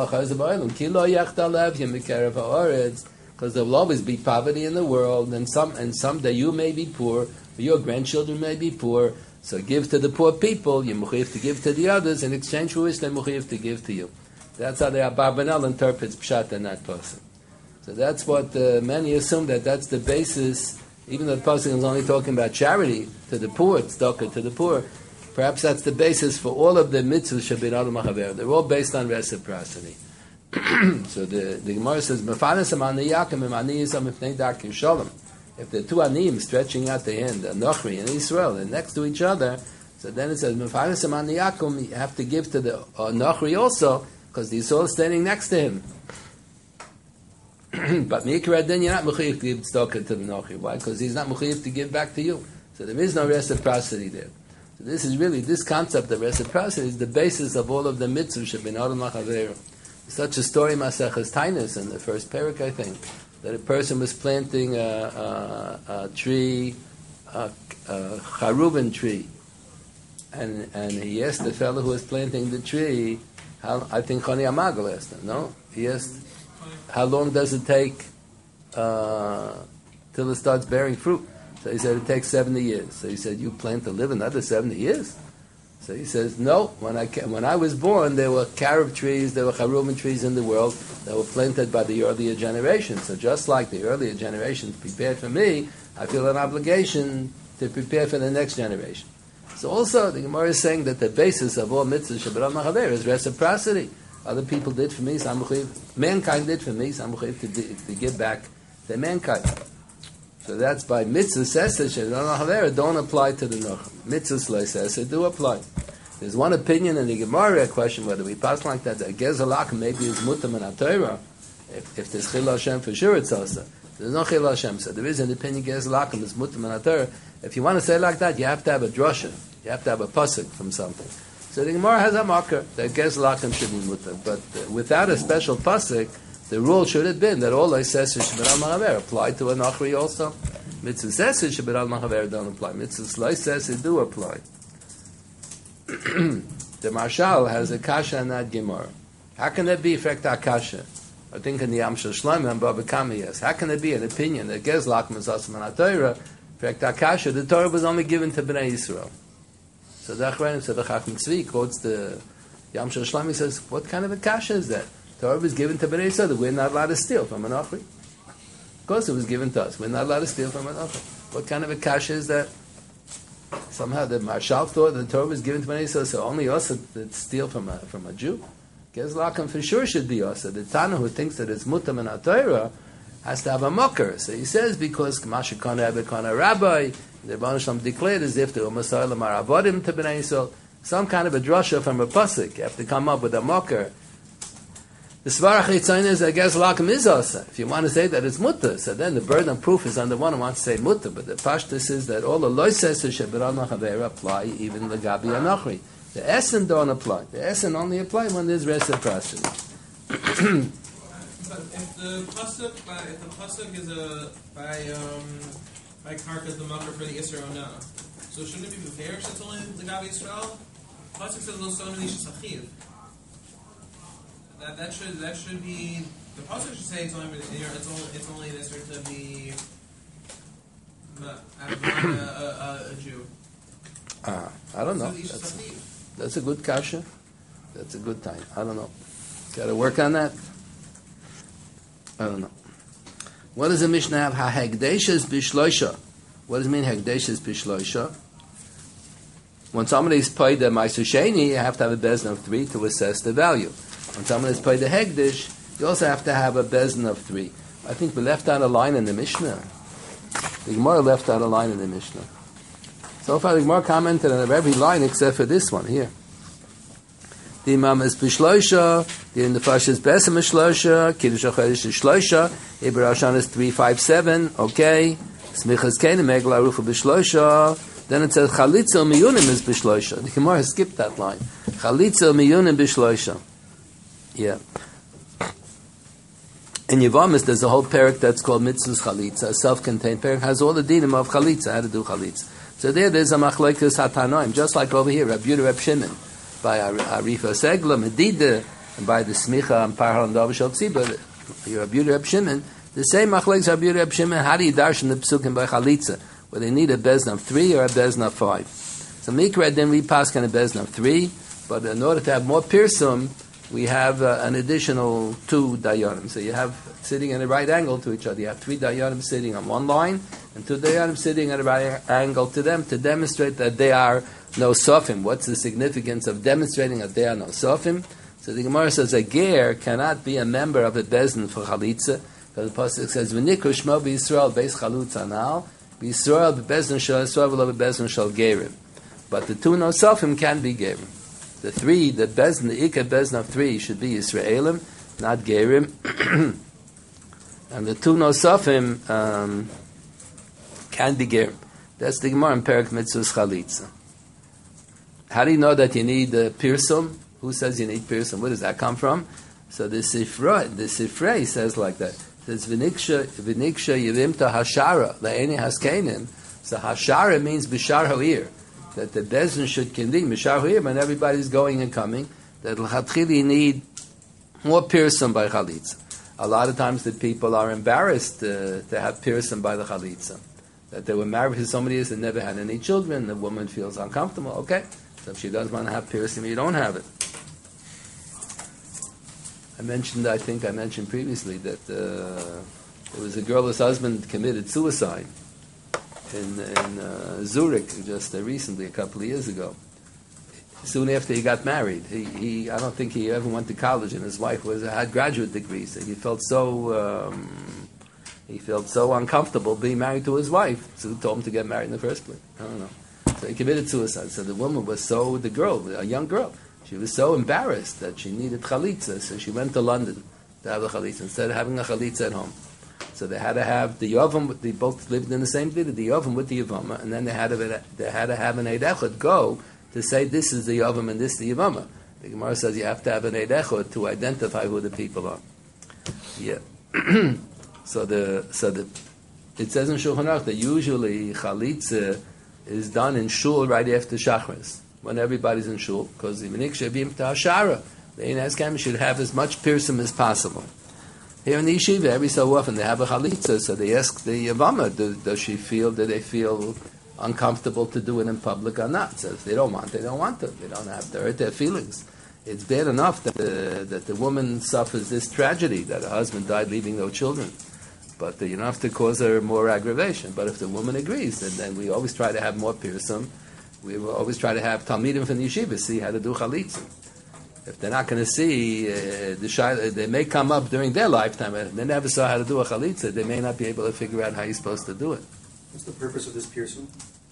because there will always be poverty in the world, and someday you may be poor, or your grandchildren may be poor. So give to the poor people, you're mechuyev to give to the others, in exchange for which they're mechuyev to give to you. That's how the Abarbanel interprets Pshat in that person. So that's what many assume that's the basis, even though the person is only talking about charity to the poor, tzedakah to the poor, perhaps that's the basis for all of the mitzvahs shabin adam haver. They're all based on reciprocity. So the Gemara says, Mefanesam aniyakim imaniyisam ifnei darkim shalom. If the two anim stretching out the hand, Nochri and Israel, they're next to each other, so then it says, Mefanesam aniyakum, you have to give to the Nochri also, because the Yisrael is standing next to him. But Mikra, then you're not mechuyev to give tzedakah to the Nochri. Why? Because he's not mechuyev to give back to you. So there is no reciprocity there. So this concept of reciprocity is the basis of all of the mitzvahs shabin adam lachaveru. Such a story, Maseches Tainus, in the first parak, I think, that a person was planting a tree, a charubin tree, and he asked the fellow who was planting the tree, I think Choni Amagal asked him, no? He asked, how long does it take till it starts bearing fruit? So he said, it takes 70 years. So he said, you plan to live another 70 years? So he says, no, when I was born, there were carob trees, there were charubin trees in the world that were planted by the earlier generations. So just like the earlier generations prepared for me, I feel an obligation to prepare for the next generation. So also, the Gemara is saying that the basis of all mitzvahs Shabbat Machaver is reciprocity. Other people did for me, so I'm mechuyev. Mankind did for me, so I'm mechuyev to give back to mankind. So that's by mitzvah sesed Shabbat Machaver don't apply to the Nocham. Mitzvahs lo sesed do apply. There's one opinion in the Gemara, a question whether we pass like that Gezelak maybe is mutam and Torah. If there's Chil Hashem, for sure it's also. There's no Chil Hashem, so there is an opinion Gezelak is mutam and Torah. If you want to say it like that, you have to have a drasha. You have to have a pasuk from something. So the Gemara has a marker that Gezelak should be mutam. But without a special pasuk, the rule should have been that all Sesed Shabbat al-Machaver apply to an Achri also. Mitzvah Sesed Shabbat al-Machaver don't apply. Mitzvah Lo Sesed do apply. The Marshal has a kasha on that Gemara. How can that be effect kasha? I think in the Amshel Shlomo and Baba Kami, yes. How can it be an opinion that Gezlak Mazasam and Torah effect kasha? The Torah was only given to Bnei Yisrael. So the Achronim, so the Chacham Tzvi quotes the Amshel Shlomo. He says, what kind of a kasha is that? Torah was given to Bnei Yisrael. We're not allowed to steal from an Achri. Of course, it was given to us. We're not allowed to steal from an Achri. What kind of a kasha is that? Somehow the Marshal thought the Torah was given to Bnei Yisrael, so only us that steal from a Jew. Gezlakim for sure should be us. The Tana who thinks that it's mutam and Torah has to have a mocker. So he says because Kamasha Kana Abekana Rabbi, the Rebbeinu Shalom declared as if the Umasayla Maravodim to Bnei Yisrael, some kind of a drasha from a pasuk. You have to come up with a mocker. The Svarach Yitzayim is that Gezlakim is asa. If you want to say that it's mutter, so then the burden of proof is on the one who wants to say mutter. But the pashtus is that all the loises of Shabbat Machaver apply even the Gabi Anachri. The Essen don't apply. The Essen only apply when there's reciprocity. But if the pasuk is by karkas the macher for the Yisrael now, so shouldn't it be fair since only the Gabi Yisrael? Pasuk says lo son sachiv. That should be the pasuk should say it's only this to be a Jew. I don't know. So That's a good kasha. That's a good time. I don't know. Got to work on that. I don't know. What does the Mishnah have? Ha-hegdeshes bishloisha. What does it mean, hegdeshes bishloisha? When somebody's paid the Ma'aser Sheni, you have to have a bezin of 3 to assess the value. When someone is paid the hegdish, you also have to have a bezin of 3. I think we left out a line in the Mishnah. The Gemara left out a line in the Mishnah. So far, the Gemara commented on every line except for this one here. The Imam is bishloisha, the Nefash is besim bishloisha, Kiddush HaChodesh is shloisha, Iber Hashan is 357, okay. Smichas Kenim, Megla Rufa bishloisha. Then it says Chalitza Miyunim is bishloisha. The Gemara has skipped that line. Chalitza Miyunim bishloisha. Yeah. In Yevamis, there's a whole parak that's called Mitzvahs Chalitza, a self-contained parak, has all the dinim of Chalitza, how to do Chalitza. So there's a machlokes hatanoim, just like over here, Rabbi Yehuda, Reb Shimon, by Arifa Segla, Medida, and by the Smicha and Parhal and Davashal Tzibah, Rabbi Yehuda, Reb Shimon, the same machlokes Rabbi Yehuda, Reb Shimon, how do you darshan the psukim by Chalitza, where they need a bezna of 3 or a bezna of 5. So Mikra then we pass kind of bezna of 3, but in order to have more pirsum, we have an additional 2 dayanim. So you have sitting at a right angle to each other. You have 3 dayanim sitting on one line, and 2 dayanim sitting at a right angle to them to demonstrate that they are no sofim. What's the significance of demonstrating that they are no sofim? So the Gemara says a ger cannot be a member of a bezin for chalitza, because the pasuk says v'nikru shmo b'Yisrael beis chalutza anal b'Yisrael b'bezin shel Yisrael v'lo b'bezin shel gerim. But the 2 no sofim can be gerim. The 3, the bezin, the ikar bezin of 3 should be Yisraelim, not gerim. And the 2 nosafim can be gerim. That's the Gemara in Perek Mitzvahs Chalitza. How do you know that you need pirsum? Who says you need pirsum? Where does that come from? So the Sifrei says like that. It says v'niksha yivimta hashara la'eni haskenin. So hashara means b'shar ha'ir. That the bezin should convene b'shar ha'ir when everybody's going and coming. That l'chatchili need more pirsum by chalitza. A lot of times the people are embarrassed to have pirsum by the chalitza. That they were married to somebody else that never had any children. The woman feels uncomfortable. Okay, so if she doesn't want to have pirsum, you don't have it. I think I mentioned previously that there was a girl whose husband committed suicide. Zurich just recently, a couple of years ago. Soon after he got married, he I don't think he ever went to college, and his wife had graduate degrees, and he felt so uncomfortable being married to his wife. So he told him to get married in the first place. I don't know. So he committed suicide. So the woman was a young girl, she was so embarrassed that she needed chalitza, so she went to London to have a chalitza instead of having a chalitza at home. So they had to have the Yavam. They both lived in the same city, the Yavam with the Yavama, and then they had to have an Eid Echad go to say this is the Yavam and this is the Yavama. The Gemara says you have to have an Eid Echad to identify who the people are. Yeah. So it says in Shulchan Aruch that usually chalitza is done in shul right after Shachris, when everybody's in shul, because the Menik Shabim Ta'ashara, the Ein Haskem should have as much pirsum as possible. Here in the yeshiva, every so often they have a chalitza, so they ask the Yavama, do they feel uncomfortable to do it in public or not? So if they don't want to. They don't have to hurt their feelings. It's bad enough that the woman suffers this tragedy, that her husband died leaving no children. But you don't have to cause her more aggravation. But if the woman agrees, then we always try to have more pirsum. We will always try to have talmidim from the yeshiva see how to do chalitza. If they're not going to see, they may come up during their lifetime, and they never saw how to do a chalitza, they may not be able to figure out how you're supposed to do it. What's the purpose of this pirsum?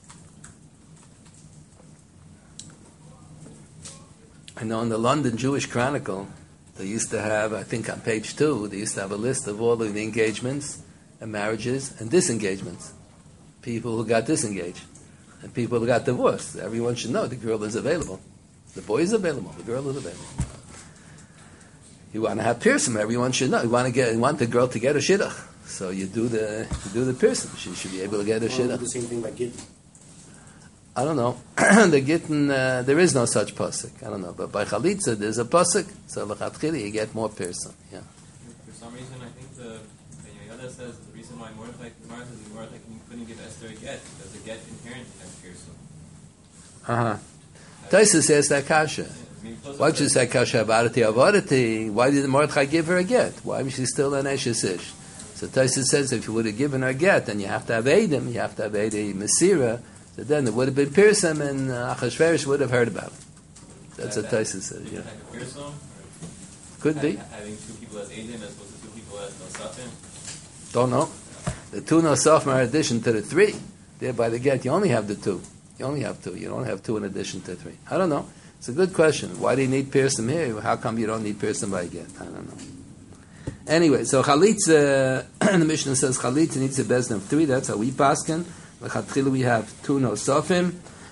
I know in the London Jewish Chronicle, they used to have, I think on page 2, they used to have a list of all of the engagements and marriages and disengagements. People who got disengaged and people who got divorced. Everyone should know the girl is available. The boy is available. The girl is available. You want to have pirsum, everyone should know. You want the girl to get a shidduch. So you do the pirsum. She should be able to get a shidduch. The same thing by gittin. I don't know. The gittin, there is no such pasuk. I don't know. But by chalitza, there's a pasuk. So l'chatchila, you get more pirsum. Yeah. For some reason, I think the Yoda says the reason why Mordechai couldn't give Esther a get, because a get inherently has pirsum. Taisa says that kasha. Why did you say kasha about it? Why did Mordechai give her a get? Why was she still an Eshes Ish? So Taisa says if you would have given her a get, then you have to have Eidim, you have to have Eidei Mesira, so then it would have been Pirsum, and Achashverosh would have heard about it. That's what Taisa says, yeah. Could be. Having two people as Eidim as opposed to two people as Nosafim? Don't know. The two Nosafim are in addition to the three. There by the get, you only have the two. You only have two. You don't have two in addition to three. I don't know. It's a good question. Why do you need Pirsum here? How come you don't need Pirsum by get? I don't know. Anyway, so Chalitza, the Mishnah says Chalitza needs a bezin of 3. That's how we paskin. L'chatchila we have 2 nosafim.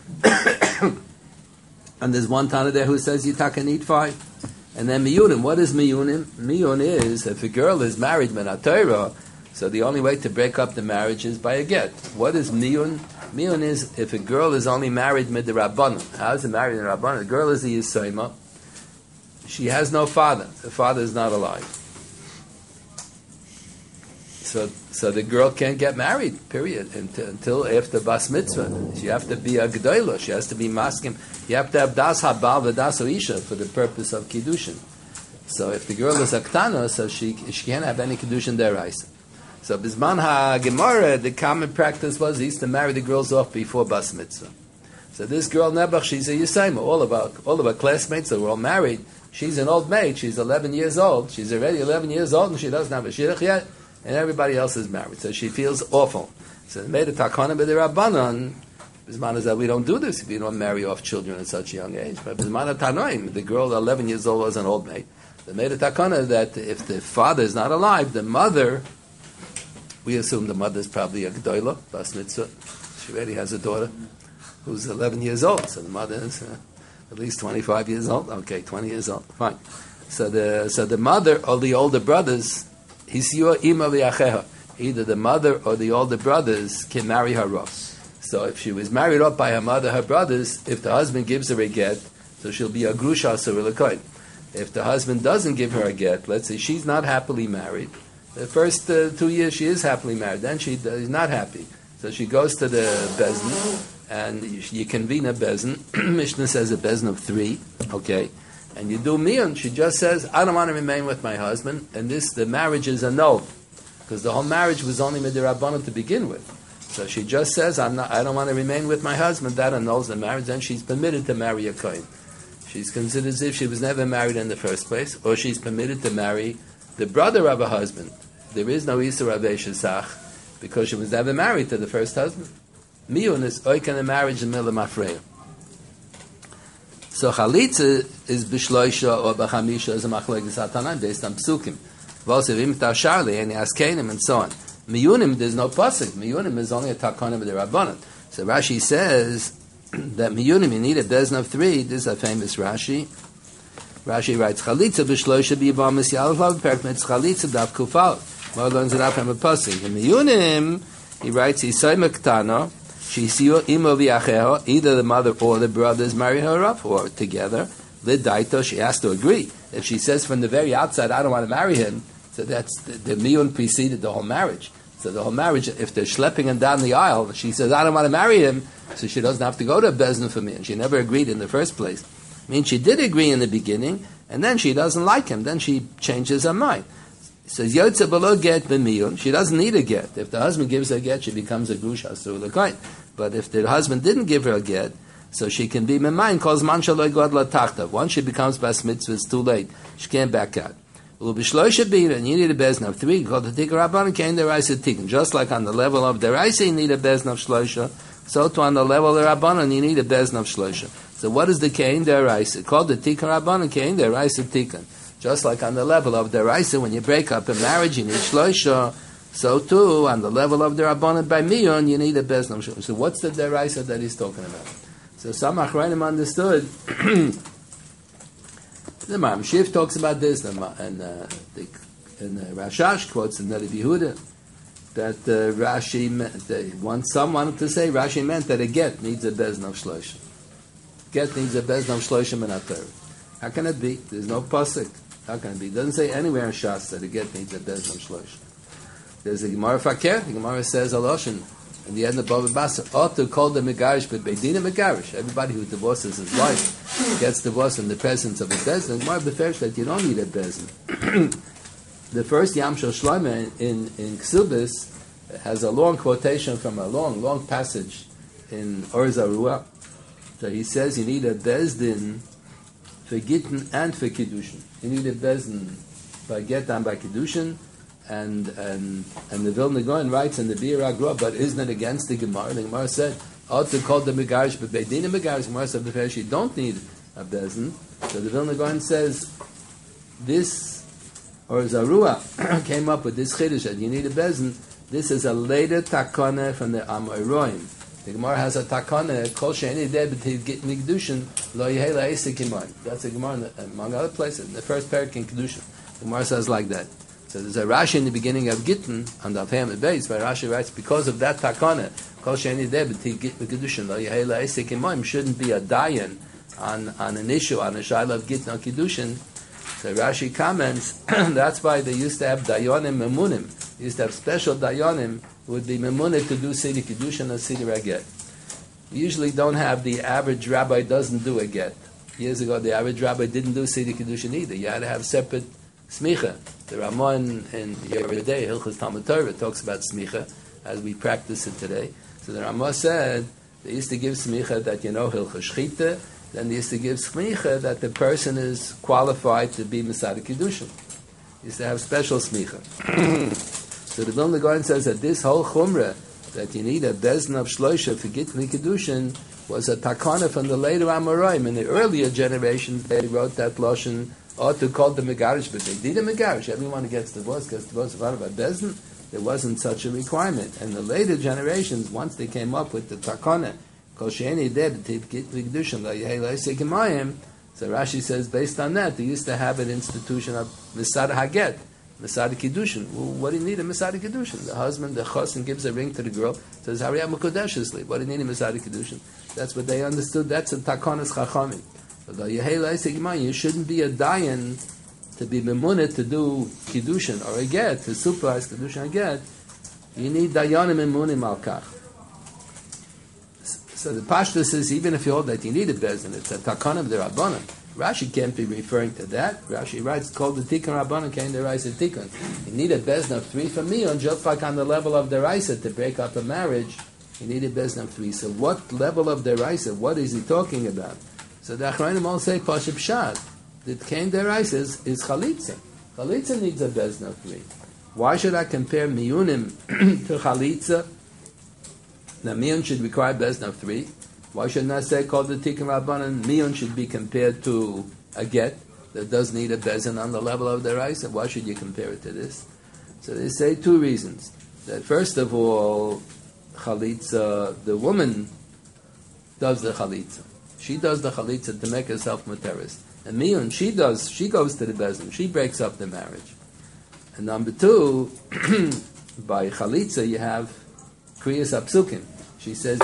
And there's one Tana there who says Yitaka need 5. And then miyunim. What is miyunim? Miyun is if a girl is married minatayra, so the only way to break up the marriage is by a get. What is miyun? Miyun is if a girl is only married midrabbanan. How is it married midrabbanan? The girl is a yisayma. She has no father. The father is not alive. So the girl can't get married, period, until after bas mitzvah. She have to be a g'dayla. She has to be maskim. You have to have das habal v'das isha for the purpose of kiddushin. So if the girl is a ktana, so she can't have any kiddushin deraisa. So bisman ha-gemara, the common practice was he used to marry the girls off before bas mitzvah. So this girl Nebuch, she's a yisayma. All of our classmates that were all married. She's an old maid. She's 11 years old. She's already 11 years old, and she doesn't have a shidduch yet. And everybody else is married, so she feels awful. So they made a takana by the Rabbanan. Bisman is that we don't do this if you don't marry off children at such a young age. But Bisman Tanoim, the girl 11 years old was an old maid. They made a takana that if the father is not alive, the mother, we assume the mother is probably a g'doyla, bas mitzvah. She already has a daughter who's 11 years old, so the mother is at least 25 years old. Okay, 20 years old, fine. So the mother or the older brothers, either the mother or the older brothers can marry her off. So if she was married off by her mother, her brothers, if the husband gives her a get, so she'll be a grusha surilakoin. If the husband doesn't give her a get, let's say she's not happily married, the first 2 years she is happily married, then she is not happy. So she goes to the bezin, and you convene a bezin. Mishnah says a bezin of 3, okay? And you do miyun, she just says, I don't want to remain with my husband, and the marriage is annulled. Because the whole marriage was only midirabbanan to begin with. So she just says, I don't want to remain with my husband. That annuls the marriage. Then she's permitted to marry a kohen. She's considered as if she was never married in the first place, or she's permitted to marry the brother of a husband. There is no Isur Avei because she was never married to the first husband. Miyun is oiken a marriage in Mila Mafreya. So Chalitza is Bishloisha or Bachamisha as a Machlekes Hatanan based on Psukim. Vosevim Tasharli and Askenim and so on. Miyunim, there's no pasuk. Miyunim is only a takonim of the Rabbanan. So Rashi says that Miyunim, you need a bezna of 3. This is a famous Rashi. Rashi writes, Chalitza b'shloisha b'yivam misyalav perkmetz Chalitza dav kufal. More learns it out from a pasuk. In Miyunim, he writes, Isai mektano, shisiyo imo v'yacheho, either the mother or the brothers marry her up or together. Lidaito, she has to agree. If she says from the very outside, I don't want to marry him, so that's the miyun preceded the whole marriage. So the whole marriage, if they're schlepping him down the aisle, she says, I don't want to marry him, so she doesn't have to go to a bezin for me. And she never agreed in the first place. I mean, she did agree in the beginning, and then she doesn't like him. Then she changes her mind. It says, Yotze below get b'miyun. She doesn't need a get. If the husband gives her a get, she becomes a grusha through the coin. But if the husband didn't give her a get, so she can be memayin, calls man shaloi god la tachta. Once she becomes bas mitzvah, it's too late. She can't back out. And you need a bezna of 3 called the Tikar Rabban came the Raisa Tikkun. Just like on the level of the Raisa you need a bezna of Shloisha, so too on the level of the Rabbanan you need a bezna of Shloisha. So what is the Kain the Raisa? Called the Tikar Rabban came the Raisa Tikkun. Just like on the level of the Raisa, when you break up a marriage you need Shloisha, so too on the level of the Rabbanan by Miyon you need a bezna of Shloisha. So what's the Deraisa that he's talking about? So some Achrayim understood. The Maram Shif talks about this, and Rashash quotes in Nadi Yehuda that some wanted to say Rashi meant that a get needs a bezna of shloshim. Get needs a bezna of shloshim and atar. How can it be? There's no pasuk. How can it be? It doesn't say anywhere in Shas that a get needs a bezna of shloshim. There's a Gemara Fakir. The Gemara says a loshin. In the end of Bava Basra, ought to call the Megarish, but Beidina Megarish. Everybody who divorces his wife gets divorced in the presence of a bezin. Gemara befers that you don't need a bezin. The first Yam Shel Shlomo in Ksubis has a long quotation from a long passage in Or Zarua. So he says you need a bezdin for Gittin and for Kiddushin. You need a bezdin by Get and by Kiddushin. And the Vilna Gaon writes in the Bir Agra, but isn't it against the Gemara? The Gemara said, also called the Megarish, but Beidina Megarish. Gemara said, the you don't need a bezin. So the Vilna Gaon says, this, or Zarua, came up with this chiddush that you need a bezin. This is a later takana from the Amoraim. The Gemara has a takana, kol she'eni deh b'tiv mikdushin, lo yehei la'esik iman. That's a Gemara, among other places, in the first parak in Kedushin. The Gemara says like that. So there's a Rashi in the beginning of Gittin on the Afhem base, where Rashi writes, because of that takana, kol she'eni deh b'tiv mikdushin, lo yehei la'esik iman, shouldn't be a dayan on an issue, on a shayla of Gittin or Kiddushin. So Rashi comments, that's why they used to have dayanim memunim. They used to have special dayanim who would be memunim to do Seder Kiddushin or Seder Aget. We usually don't have the average rabbi doesn't do a get. Years ago, the average rabbi didn't do Seder Kiddushin either. You had to have separate smicha. The Ramon in Yeridei, Hilchos Talmud Torah, talks about smicha as we practice it today. So the Ramah said they used to give smicha that Hilchos Shchita. Then they used to give smicha that the person is qualified to be Masada Kiddushin. They used to have special smicha. So the Vilna Gaon says that this whole chumrah, that you need a bezna of shloisha for Gittin Kiddushin, was a takana from the later Amoraim. In the earlier generations, they wrote that lashon, ought to call the Megarish, but they did a Megarish. Everyone who gets divorced in front of a bezin. There wasn't such a requirement. And the later generations, once they came up with the takana, so Rashi says, based on that, they used to have an institution of Masada Haget, Masada Kiddushin. Well, what do you need a Masada Kiddushin? The husband, the chassan, gives a ring to the girl, says, Hariyah Mukudeshesli. What do you need a Masada Kiddushin? That's what they understood. That's a Takonis Chachamim. You shouldn't be a dayan to be memunah to do Kiddushin or a get, to supervise Kiddushin or get. You need dayanim memunim al kach. So the Pashta says, even if you hold that you need a bezin, it's a takana of the Rabbanan. Rashi can't be referring to that. Rashi writes, called the Tikkun Rabbanan came the Raisa Tikkun. You need a bezna of 3 for me, on just like on the level of the Raisa to break up a marriage, you need a bezna of 3. So what level of the Raisa, what is he talking about? So the Achronim all say, Pashib Shad, that came the Raisa is Chalitza. Chalitza needs a bezna of 3. Why should I compare Miyunim to Chalitza? Now Miyun should require bezna of 3. Why shouldn't I say called the Tikkun Rabbanan? Miyun should be compared to a get that does need a bezin on the level of the Raisa. Why should you compare it to this? So they say 2 reasons. That first of all, Chalitza, the woman does the Chalitza. She does the Chalitza to make herself Materis. And Miyun, she goes to the bezin. She breaks up the marriage. And number 2, by Chalitza you have Kriyas Apsukim. She says,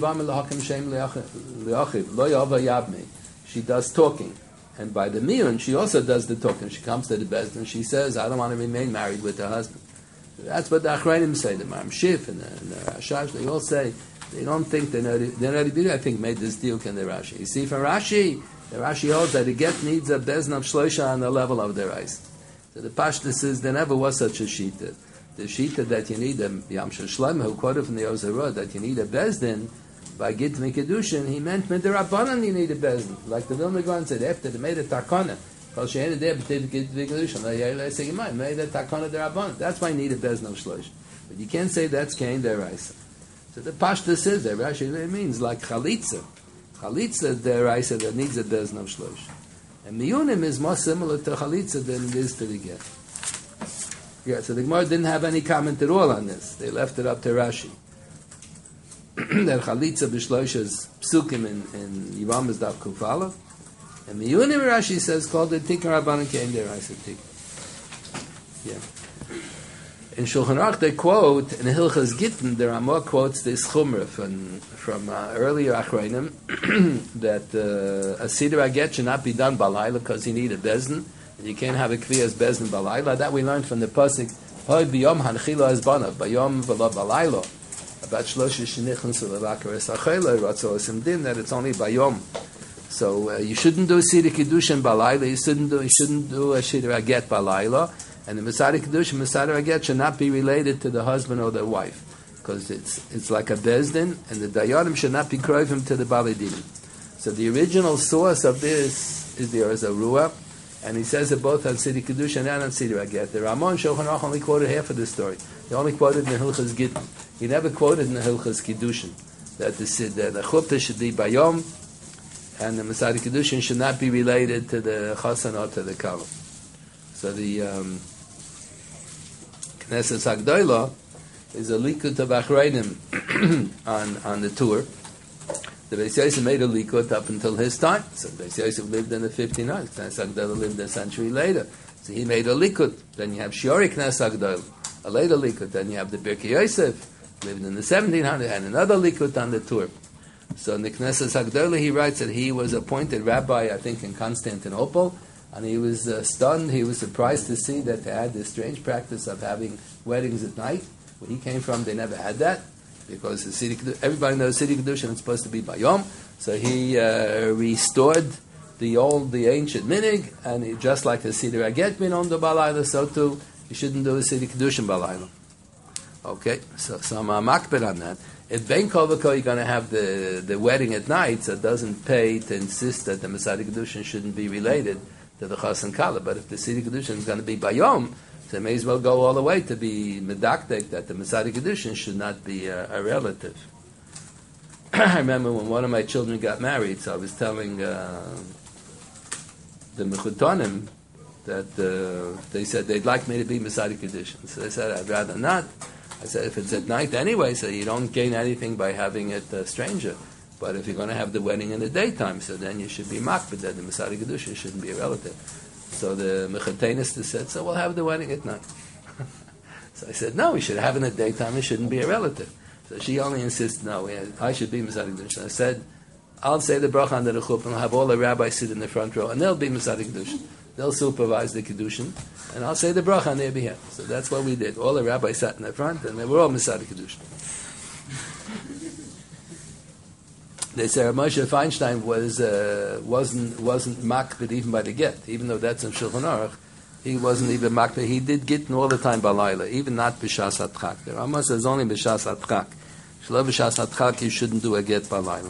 she does talking. And by the Miyun, she also does the talking. She comes to the Bezdin and she says, I don't want to remain married with her husband. That's what the Achreinim say, the Maram Shif and the Rashash, they all say, they don't think the Neredi I think, made this deal in the Rashi. You see, from Rashi, the Rashi holds that a get needs a Bezdin of Shloisha on the level of the Reis. So the Pashtus says, there never was such a Shita. The Shita that you need a Yamshel Shlomo, who quoted from the Ozerah, that you need a Bezdin, by Gitmi Kedushin, he meant Midrabanan you need a Bezdin. Like the Vilna Gaon said, after they made a Takana, Kol She'ena Deh B'Tei Gitmi Kedushin, L'Yayla Segimai, made a Takana Derabanan. That's why you need a Bezdin of Shlosh. But you can't say that's Kain Deraisa. So the Pashta says that, Rashi, it means like Chalitza. Chalitza Deraisa that needs a Bezdin of Shlosh. And Miyunim is more similar to Chalitza than it is to the Get. Yeah, so the Gemara didn't have any comment at all on this. They left it up to Rashi. That Chalitza b'Shlosh is Psukim in Yivam's Daf Kufala. And Miyunim Rashi says, called the Tikkun Rabbanan came there, I said Tikkun. Yeah. In Shulchan Aruch they quote, in Hilchas Gittin, there are more quotes this Chumrah from earlier Achreinim, that a Siddur Aget should not be done Balayla because you need a Bezdin. You can't have a Kriyas Bezdin Balayla. That we learned from the Pasuk, Hoy b'yom hanchila ezbana, b'yom v'lo balayla. About Shlosh Shenichnas L'Vakaris Achela, Ratzo Osim Din, that it's only b'yom. So you shouldn't do Siddur Kiddushin Balayla, you shouldn't do a Siddur Aget Balayla, and the Masada Kiddushin, Masada Aget should not be related to the husband or the wife, because it's like a Bezdin, and the Dayanim should not be Kroivim to the Balidim. So the original source of this is the Arzarua, and he says it both on Siddur Kiddushin and on Siddur Aget. The Ramon Shulchan Aruch only quoted half of the story. He only quoted in the Hilchas Gittin. He never quoted in the Hilchas Kiddushin that the Chupta should be Bayom, and the Masada Kiddushin should not be related to the Chasan or to the Kalam. So the Knesset Hagdolah is a Likut of Achreinim on the tour. The Beis Yosef made a Likut up until his time. So Beis Yosef lived in the 1500s. Knesset Hagdolah lived a century later. So he made a Likut. Then you have Shiori Knesset Hagdolah, a later Likut. Then you have the Birkei Yosef, lived in the 1700s, and another Likut on the tour. So in the Knesset Hagdolah he writes that he was appointed rabbi, I think, in Constantinople, and he was stunned, he was surprised to see that they had this strange practice of having weddings at night. Where he came from, they never had that, because everybody knows Siddur Kiddushin is supposed to be Bayom, so he restored the ancient minig, and he, just like the Siddur Aget bin on the Balayla, so too, you shouldn't do a Siddur Kiddushin Balayla. Okay, so I'm makbid on that. If Ben Kovako you're going to have the wedding at night, so it doesn't pay to insist that the Masada Kiddushin shouldn't be related to the Chas and Kala. But if the Siddur Kiddushin is going to be Bayom, so it may as well go all the way to be medaktek that the Masada Kiddushin should not be a relative. I remember when one of my children got married, so I was telling the Mechutonim that they said they'd like me to be Masada Kiddushin. So they said, I'd rather not. I said, if it's at night anyway, so you don't gain anything by having it a stranger. But if you're going to have the wedding in the daytime, so then you should be makbid that the Masada Kiddushin shouldn't be a relative. So the Mechatenist said, so we'll have the wedding at night. So I said, no, we should have it in the daytime, it shouldn't be a relative. So she only insists, no, I should be Masada Kiddushin. I said, I'll say the bracha under the chuppah, and I'll have all the rabbis sit in the front row, and they'll be Masada Kiddushin. They'll supervise the Kiddushin, and I'll say the bracha on their behalf. So that's what we did. All the rabbis sat in the front, and they were all Masada Kiddushin. They say Moshe Feinstein wasn't makbid even by the get, even though that's in Shulchan Aruch. He wasn't even makbid. He did gittin all the time balayla, even not b'shas atchak. The Rama says only b'shas atchak. Shlo b'shas atchak, you shouldn't do a get balayla.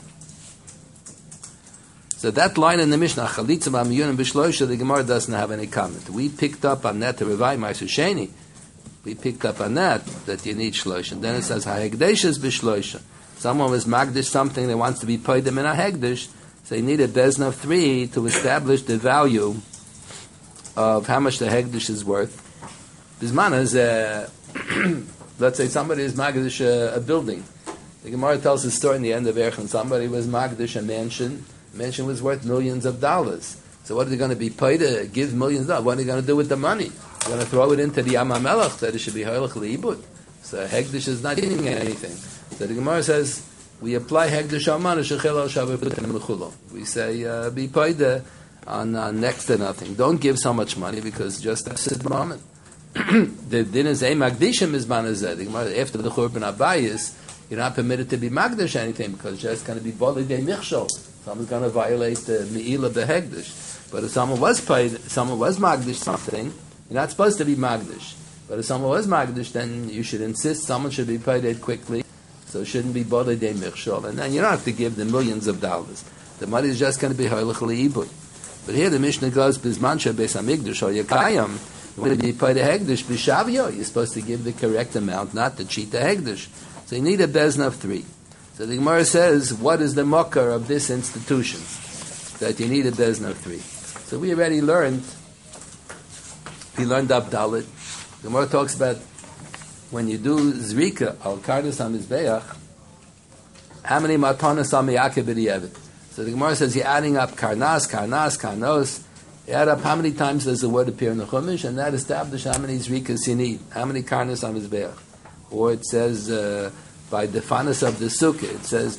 So that line in the Mishnah, Chalitza b'amiyunim b'shloisha, the Gemara doesn't have any comment. We picked up on that to Revai Ma'aser Sheni. We picked up on that you need shloisha. Then it says ha'hegdesh is b'shloisha. Someone was magdish something that wants to be paid them in a hegdish, so you need a bezna of 3 to establish the value of how much the hegdish is worth. Bisman is, let's say somebody is magdish a building. The Gemara tells a story in the end of Erechon. Somebody was magdish a mansion. The mansion was worth millions of dollars. So what are they going to be paid to give millions of dollars? What are they going to do with the money? They're going to throw it into the Yam HaMelech that it should be Hoylech Li'ibud. So hegdish is not getting anything. So the Gemara says, we apply Hegdish Alman, Shechel Al Shabbat Mechulo. We say, be paid on next to nothing. Don't give so much money because just that's the moment. The din is a Magdishim is Banazed. The Gemara, after the Churban Abayis, you're not permitted to be Magdish anything because just going to be Boli De Michshol. Someone's going to violate the Me'il of the Hegdish. But if someone was paid, someone was Magdish something, you're not supposed to be Magdish. But if someone was Magdish, then you should insist someone should be paid it quickly. So it shouldn't be Bodei De Michshol. And then you don't have to give them millions of dollars. The money is just going to be Hoylech Li'ibud. But here the Mishnah goes, Bizman Beis HaMikdash or Yakayam, when you pay the Hegdish, B'Shavyo, you're supposed to give the correct amount, not to cheat the Hegdish. So you need a bezna of 3. So the Gemara says, what is the mocker of this institution? That you need a bezna of 3. So we already learned Abdalit. The Gemara talks about when you do Zrika, al Kardas HaMizbeach, how many Matanas HaMiyakeh B'Di'evet? So the Gemara says you're adding up Karnas. You add up how many times does the word appear in the Chumash, and that establishes how many Zrikas you need, how many Karnas HaMizbeach. Or it says by the fanas of the Sukkah, it says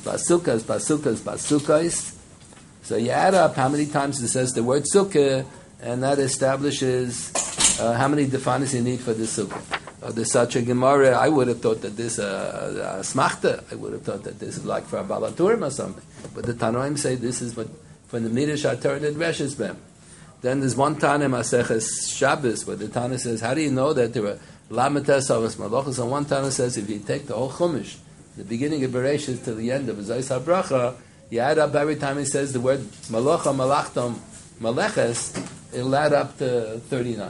Basukas. So you add up how many times it says the word Sukkah, and that establishes how many defanas you need for the Sukkah. There's such a Gemara, I would have thought that this smachta, I would have thought that this is like for a Balaturim or something. But the Tanoim say this is what from the Midrash HaTorah that Reshes Bem. Then there's one Tana Maseches Shabbos where the Tana says, how do you know that there were Lamates Avos Malachos? And one Tana says, if you take the whole Chumash, the beginning of Bereshit to the end of Zayis HaBracha, you add up every time he says the word Malacha, Malachtam, Maleches, it'll add up to 39.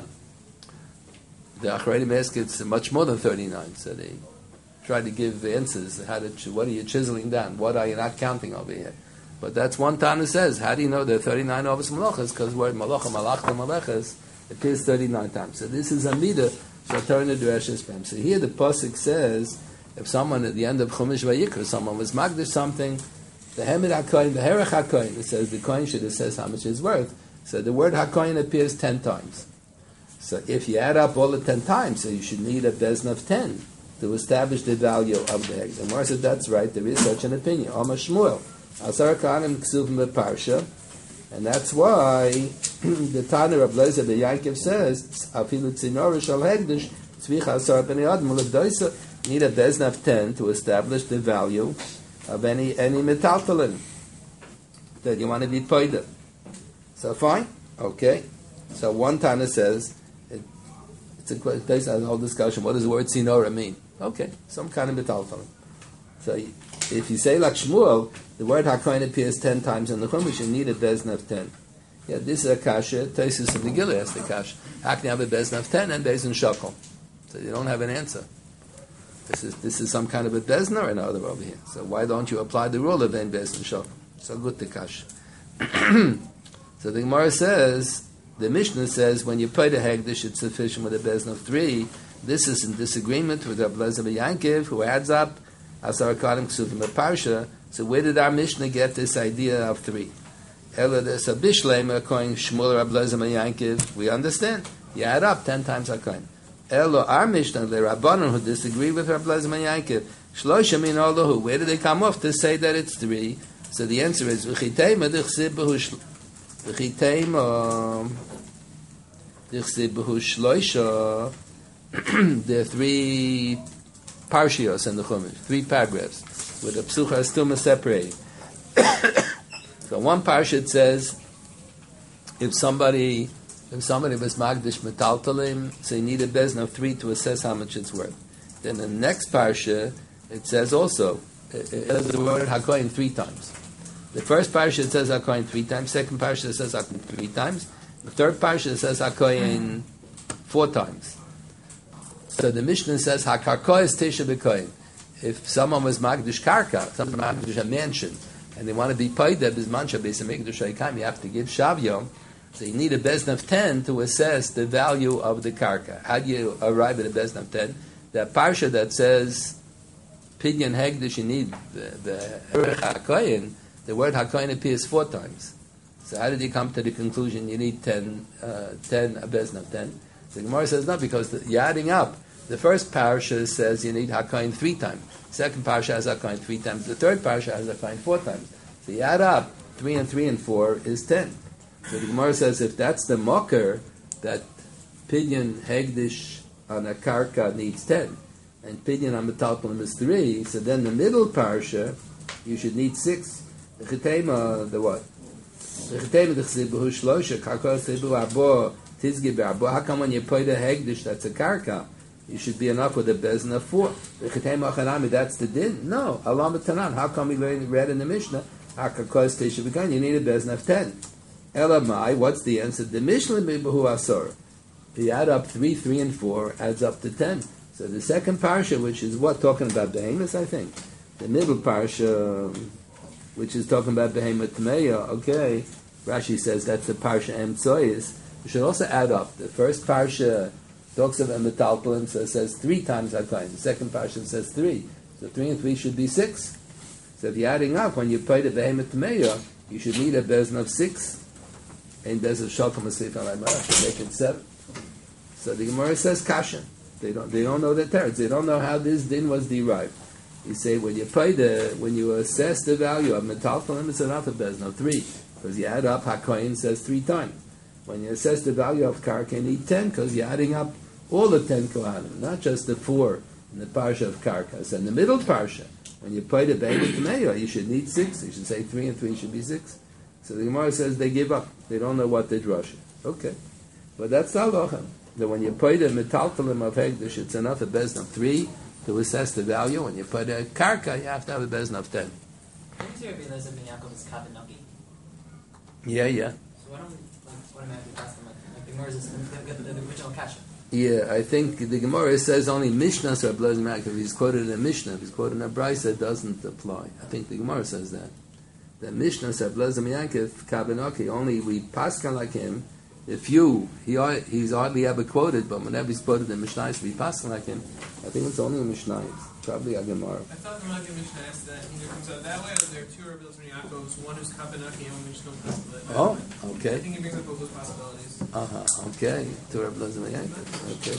The Achreidim ask it's much more than 39, so they try to give the answers. What are you chiseling down? What are you not counting over here? But that's one time it says, how do you know there are 39 Avos Malachas? Because the word Malacha, Malachta, Maleches appears 39 times. So this is a midah, Shatarna Dureshes Pem. So here the Pasuk says, if someone at the end of Chumash Vayikra, someone was Magdish something, the Hemid HaKoyin, the Herech HaKoyin, it says the coin should have says how much it's worth. So the word HaKoyin appears 10 times. So if you add up all the 10 times, so you should need a bezna of 10 to establish the value of the hegdish. And Mor said that's right, there is such an opinion. Amar Shmuel, Asar Kahanim Ksuvim Beparsha, and that's why the Tana of Lezer the Yankiv says, Afilu Tzinor Shal Hegdish, Tzvicha Asar B'nei Adam L'Vdoisa, you need a bezna of 10 to establish the value of any metaltalin that you want to be paid. So fine? Okay. So one Tana says, it's based on the whole discussion. What does the word sinora mean? Okay, some kind of metaltalin. So if you say like Shmuel, the word hakoyin appears 10 times in the Chumash, you need a bezna of 10. Yeah, this is a kasha. Taisus of the Gillah has the kasha. How can you have a bezna of 10 and bezna shakel? So you don't have an answer. This is some kind of a bezna or another over here. So why don't you apply the rule of en bezna shakel? So good the kasha. So the Gemara says, the Mishnah says, when you pay the hegdish, it's sufficient with a bezna of 3. This is in disagreement with Rabbi Lezer Yankiv, who adds up Asar Kahanim Ksuvim Beparsha. So where did our Mishnah get this idea of 3? Ela there's a Bishleim according Shmuel Rabbi Lezer Yankiv. We understand. You add up 10 times Hakoyin. Elo our Mishnah, the Rabbanon who disagree with Rabbi Lezer Yankiv. Shloisha min Olohu. Where did they come off to say that it's 3? So the answer is V'chiteim Adichsib Behu V'chiteim Dichsib Behu Shloisha. There are 3 parshios in the Chumash, 3 paragraphs, with the Psucha Stuma separated. So one parsha it says, if somebody was magdish metaltalim, so you need a bezna of 3 to assess how much it's worth. Then the next parsha, it says also, it says the word hakoyin 3 times. The first parsha it says hakoyin 3 times, second parsha it says hakoyin 3 times, the third parsha it says hakoyin 4 times. So the Mishnah says hakarko is tesha b'koyin. If someone was magdish karka, someone magdish a mansion, and they want to be paid bismancha based on megdish haikam, you have to give shavyo. So you need a bezna of 10 to assess the value of the karka. How do you arrive at a bezna of 10? That parsha that says pidyon hegdish, you need the hakoyin. The word hakoyin appears 4 times. So how did you come to the conclusion you need 10 a bezna of 10? So the Gemara says no, because you're adding up. The first parsha says you need hakoyin 3 times. Second parsha has hakoyin 3 times. The third parsha has hakoyin 4 times. So you add up 3 and 3 and 4 is 10. So the Gemara says if that's the mocker, that pidyon hegdish on a karka needs 10, and pidyon on metalpalim is 3, so then the middle parsha, you should need 6. The chetema, the what? The chetema, the chzibuhu shlosha, karka chzibuhu abo, tizgi be'abo. How come when you put a hegdish, that's a karka, you should be enough with a bezna of 4? The chetema achanami, that's the din? No. Alam tanan. How come we read in the Mishnah, hakakos tesha b'kan, you need a bezna of 10? Elamai, what's the answer? The Mishnah be'bahu asor. You add up 3, 3, and 4, adds up to 10. So the second parsha, which is what? Talking about behemoths, I think. The middle parsha, which is talking about behemoth tmeya, okay. Rashi says that's the parsha emtsoyis. We should also add up. The first parsha talks about metalpalim, so it says 3 times hakoyin. The second parsha says 3. So 3 and 3 should be 6. So if you're adding up, when you pay the behemoth tmeya, you should need a bezna of 6. And there's a shalkom asif alayma, should make it 7. So the Gemara says kasha. They don't know the teretz. They don't know how this din was derived. You say when you assess the value of metalpalim, it's enough a bezna of 3, because you add up hakoyin says 3 times. When you assess the value of karka, you need 10, because you're adding up all the 10 kohanim, not just the 4 in the parsha of karka. So in the middle parsha, when you play the behemoth tmeya, you should need 6. You should say 3 and 3 should be 6. So the Gemara says they give up. They don't know what they drush. Okay. But that's the halacha. That when you put a metaltalim of hegdish, it's enough a bezna of 3 to assess the value. When you put a karka, you have to have a bezna of 10. Didn't you realize that Yaakov is kabanaki? Yeah. So what am I asking? Like the Gemara is the original kasha. Yeah, I think the Gemara says only Mishnah so blows him out. If he's quoted in a Mishnah, if he's quoted in a Brisa, it doesn't apply. I think the Gemara says that. The Mishnah said, Blazim Yankov, Kabanaki, only we paskan like him. If he's hardly ever quoted, but whenever he's quoted in Mishnah, we paskan like him. I think it's only in Mishnah, probably a Gemara. I thought the Maggid Mishnah asked that. He comes out that way, or there are 2 Rabbi Blazim Yaakovs, one who's Kabanaki and one who's no possibility. Oh, okay. I think he brings up both those possibilities. Okay. 2 Rabbi Blazim Yankov, okay.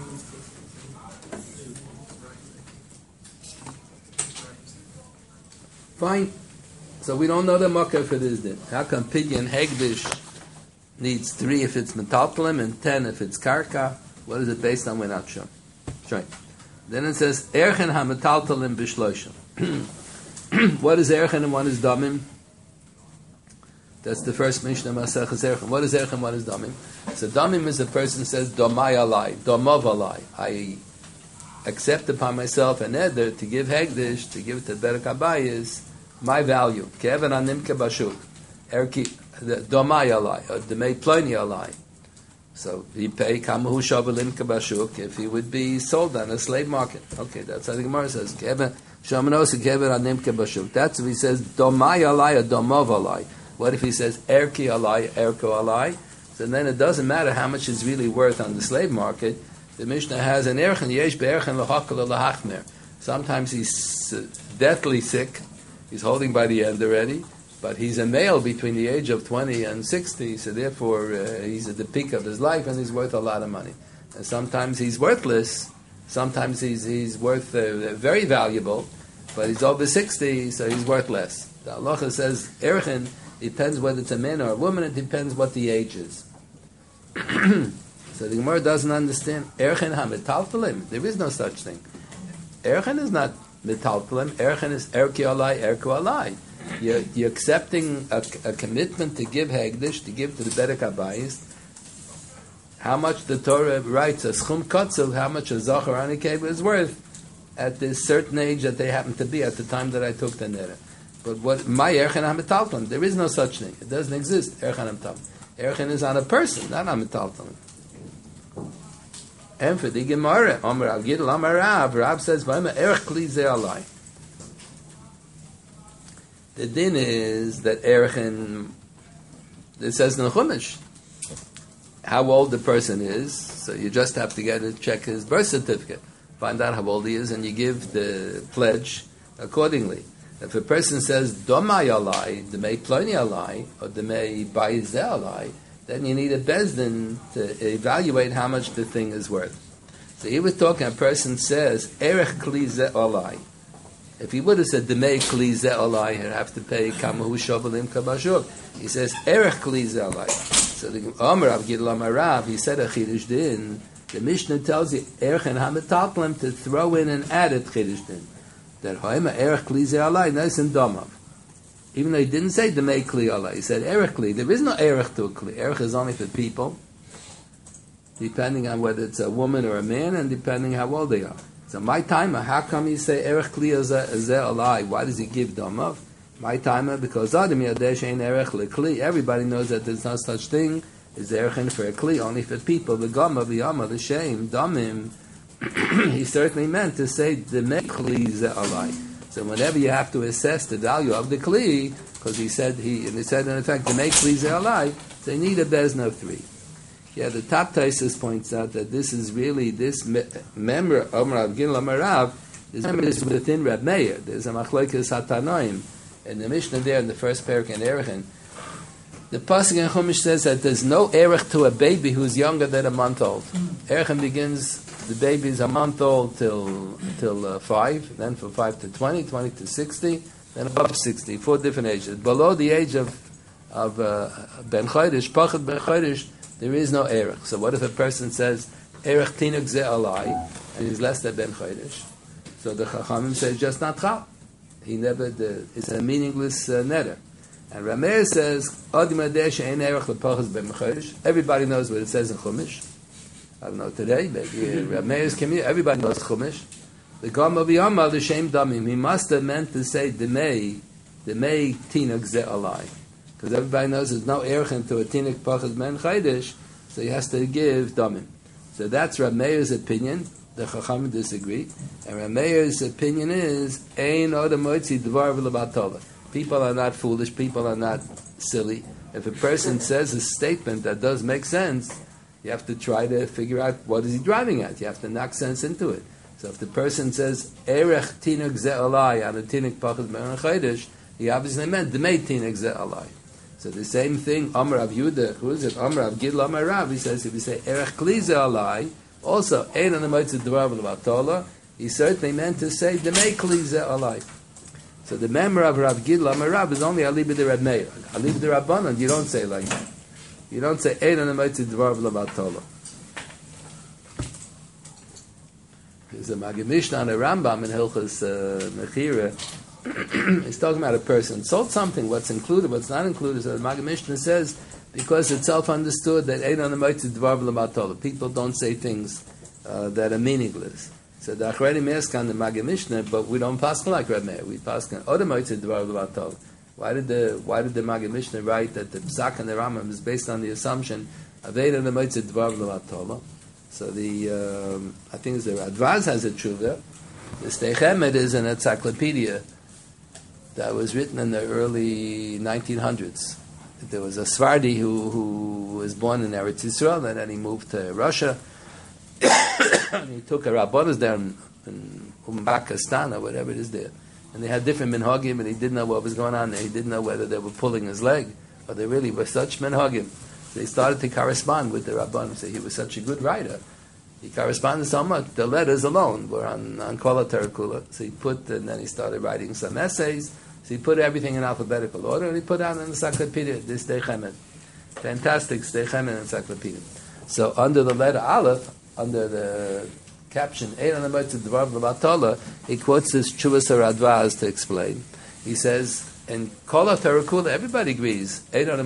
Fine. So we don't know the makkah for this din. How come pidyon hegdish needs 3 if it's metalpalim and 10 if it's karka? What is it based on? We're not sure. Right. Then it says erchen ha-metaltalim b'shloshim. What is erchen and what is damim? That's the first Mishnah Maseches erchen. What is erchen? What is damim? So damim is a person who says domai alai, domav alai. I accept upon myself an eder to give hegdish, to give it to Berek Abayis, my value. Ke'evan animke bashuk. Erki, domai alai, or demei ploni alai. So he pay kamahu shavalim kabashuk if he would be sold on a slave market. Okay, that's how the Gemara says. Ke'evan shamanos ke'evan animke bashuk. That's if he says domai alai or domov alai. What if he says erki alai, erko alai? So then it doesn't matter how much it's really worth on the slave market. The Mishnah has an erchen yesh be'erchen lahakal lahachmer. Sometimes he's deathly sick. He's holding by the end already, but he's a male between the age of 20 and 60, so therefore he's at the peak of his life and he's worth a lot of money. And sometimes he's worthless. Sometimes he's worth very valuable, but he's over 60, so he's worth less. The halacha says erchen depends whether it's a man or a woman. It depends what the age is. So the Gemara doesn't understand. Erchen ha-metaltalim. There is no such thing. Erchen is not metaltalim. Erchen is erki alai, erko alai. You're accepting a commitment to give Hegdish, to give to the Bedek HaBayis, how much the Torah writes, a schum kotzel, how much a Zachar Anikeva is worth at this certain age that they happen to be at the time that I took the Nera. But what my Erchen HaMetalton, there is no such thing. It doesn't exist, Erchen HaMetalton. Erchen is on a person, not on Metalton. And for the Gemara, Omer Al Gidl Amar Rav says, Vayma Erech Kli Ze Alai. The din is that Erchen, it says in the Chumash, how old the person is, so you just have to check his birth certificate, find out how old he is, and you give the pledge accordingly. If a person says Domai Alai, Demei Ploni Alai, or Demei Baize Alai, then you need a bezdin to evaluate how much the thing is worth. So he was talking, a person says Erech Kli Ze Alai. If he would have said Demei Kli Ze Alai, he'd have to pay Kamahu Shovelim Kabashur. He says Erech Kli Ze Alai. So the Omer Av Gidl Amar Rav, he said a Chidush Din. The Mishnah tells you Erech and Hametalplim to throw in an added Chidush Din. That Hoima Erech Kli Ze Alai, nice and Domav. Even though he didn't say Demei Kli Alai, he said Erech Kli. There is no Erech to a Kli. Erech is only for people, depending on whether it's a woman or a man, and depending how old they are. So my timer, how come you say Erech Kli Ze Alai? Why does he give Domav? My timer, because Adam Yadesh ain't Erech Kli. Everybody knows that there's no such thing as Erech for a Kli, only for people. The Gama, the Yama, the Shem, Damim. He certainly meant to say Demei Kli Ze Alai. So whenever you have to assess the value of the Kli, because he said in effect Demei Kli Ze Alai, they need a bezna of 3. Yeah, the top Taisus points out that this is really this member of Rav Gidl Amar Rav. This member is within Reb Meir. There's a machlokes hatanoim in the Mishnah there in the first parak in Erechin. The pasuk in Chumash says that there's no erech to a baby who's younger than a month old. Erechin begins, the baby is a month old till 5, then from 5 to 20, 20 to 60, then above 60, 4 different ages. Below the age of Ben Chodesh, Pachat Ben Chodesh, there is no erech. So what if a person says erech tinuk ze alai and he's less than Ben Chodesh? So the Chachamim says just not chal. He never. It's a meaningless netter. And Rameir says Adim Adesh ein erech lepachas Ben Chodesh. Everybody knows what it says in Chumash. I don't know today, but Rameir's community, everybody knows Chumash. The Gama V'Yama, the Shem Damim, he must have meant to say Demei tinuk ze alai. Because everybody knows there's no erchen to a tinik pachas ben chaydish, so he has to give damim. So that's Rav Meir's opinion. The Chachamim disagree, and Rav Meir's opinion is ein odem moitzi dvar v'lebatova. People are not foolish. People are not silly. If a person says a statement that does make sense, you have to try to figure out what is he driving at. You have to knock sense into it. So if the person says erech tinuk ze alai on a tinik pachas ben chaydish, he obviously meant demei tinuk ze alai. So the same thing, Amar Rav Yehuda, who is it? Amar Rav Gidl Amar Rav, he says, if you say Erech Kli Ze Alai, also, Ein on the Motzei Dvar V'Levatola, he certainly meant to say Demei Kli Ze Alai. So the member of Rav Gidl Amar Rav is only Alibi de Reb Meir. Alibi de Rabbanan, you don't say like that. You don't say Ein on the Motzei Dvar V'Levatola. There's a Magid Mishnah on a Rambam in Hilchos Mechira. He's talking about a person sold something, what's included, what's not included. So the Magid Mishnah says, because it's self-understood that Ein on the Motzei Dvar V'Levatola. People don't say things that are meaningless. So the Achrei Mesk on the Magid Mishnah, but we don't pass like Reb Meir. We pass on Odem Motzei Dvar V'Levatola. Why did the Magid Mishnah write that the Psak and the Rambam is based on the assumption of Ein on the Motzei Dvar V'Levatola? So I think the Radvaz has a tshuva. The Steichemet is an encyclopedia that was written in the early 1900s. There was a Sfardi who was born in Eretz Yisrael, and then he moved to Russia. And he took a Rabbanos there in Pakistan or whatever it is there. And they had different minhagim, and he didn't know what was going on there. He didn't know whether they were pulling his leg, or they really were such minhagim. So he started to correspond with the Rabbanos. So he was such a good writer. He corresponded so much. The letters alone were on Kol HaTerakula. So he and then he started writing some essays. So he put everything in alphabetical order, and he put out an encyclopedia, this Steichemet. Fantastic Steichemet encyclopedia. So under the letter Aleph, under the caption, Ein on the Motzei Dvar V'Levatola, he quotes this Chuvas Radvaz to explain. He says, And Kola Tarakula, everybody agrees.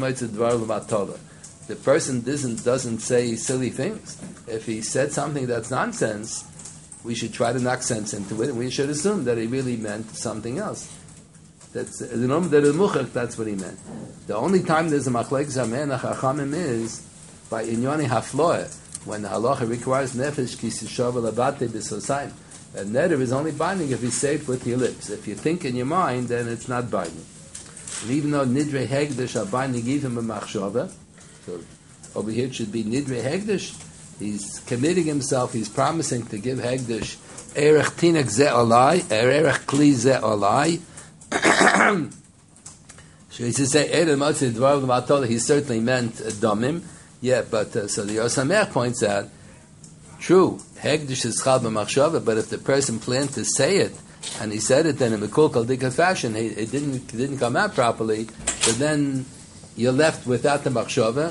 The person doesn't say silly things. If he said something that's nonsense, we should try to knock sense into it, and we should assume that he really meant something else. That's what he meant. The only time there's a machlek zamen chachamim is by inyoni hafloeh, when the halacha requires nefesh kisishav labate b'sosayim. A neder is only binding if you say it with your lips. If you think in your mind, then it's not binding. And even though nidre hegdish are binding even a machshava, so over here it should be nidre hegdish. He's committing himself. He's promising to give hegdish erech tinek ze olai, erech kli ze olai. So he says, he certainly meant domim. Yeah, but so the Yosamer points out, true, hegdish is chal b'machshava, but if the person planned to say it, and he said it then in a kol dika fashion, it didn't come out properly, but then you're left without the machshava.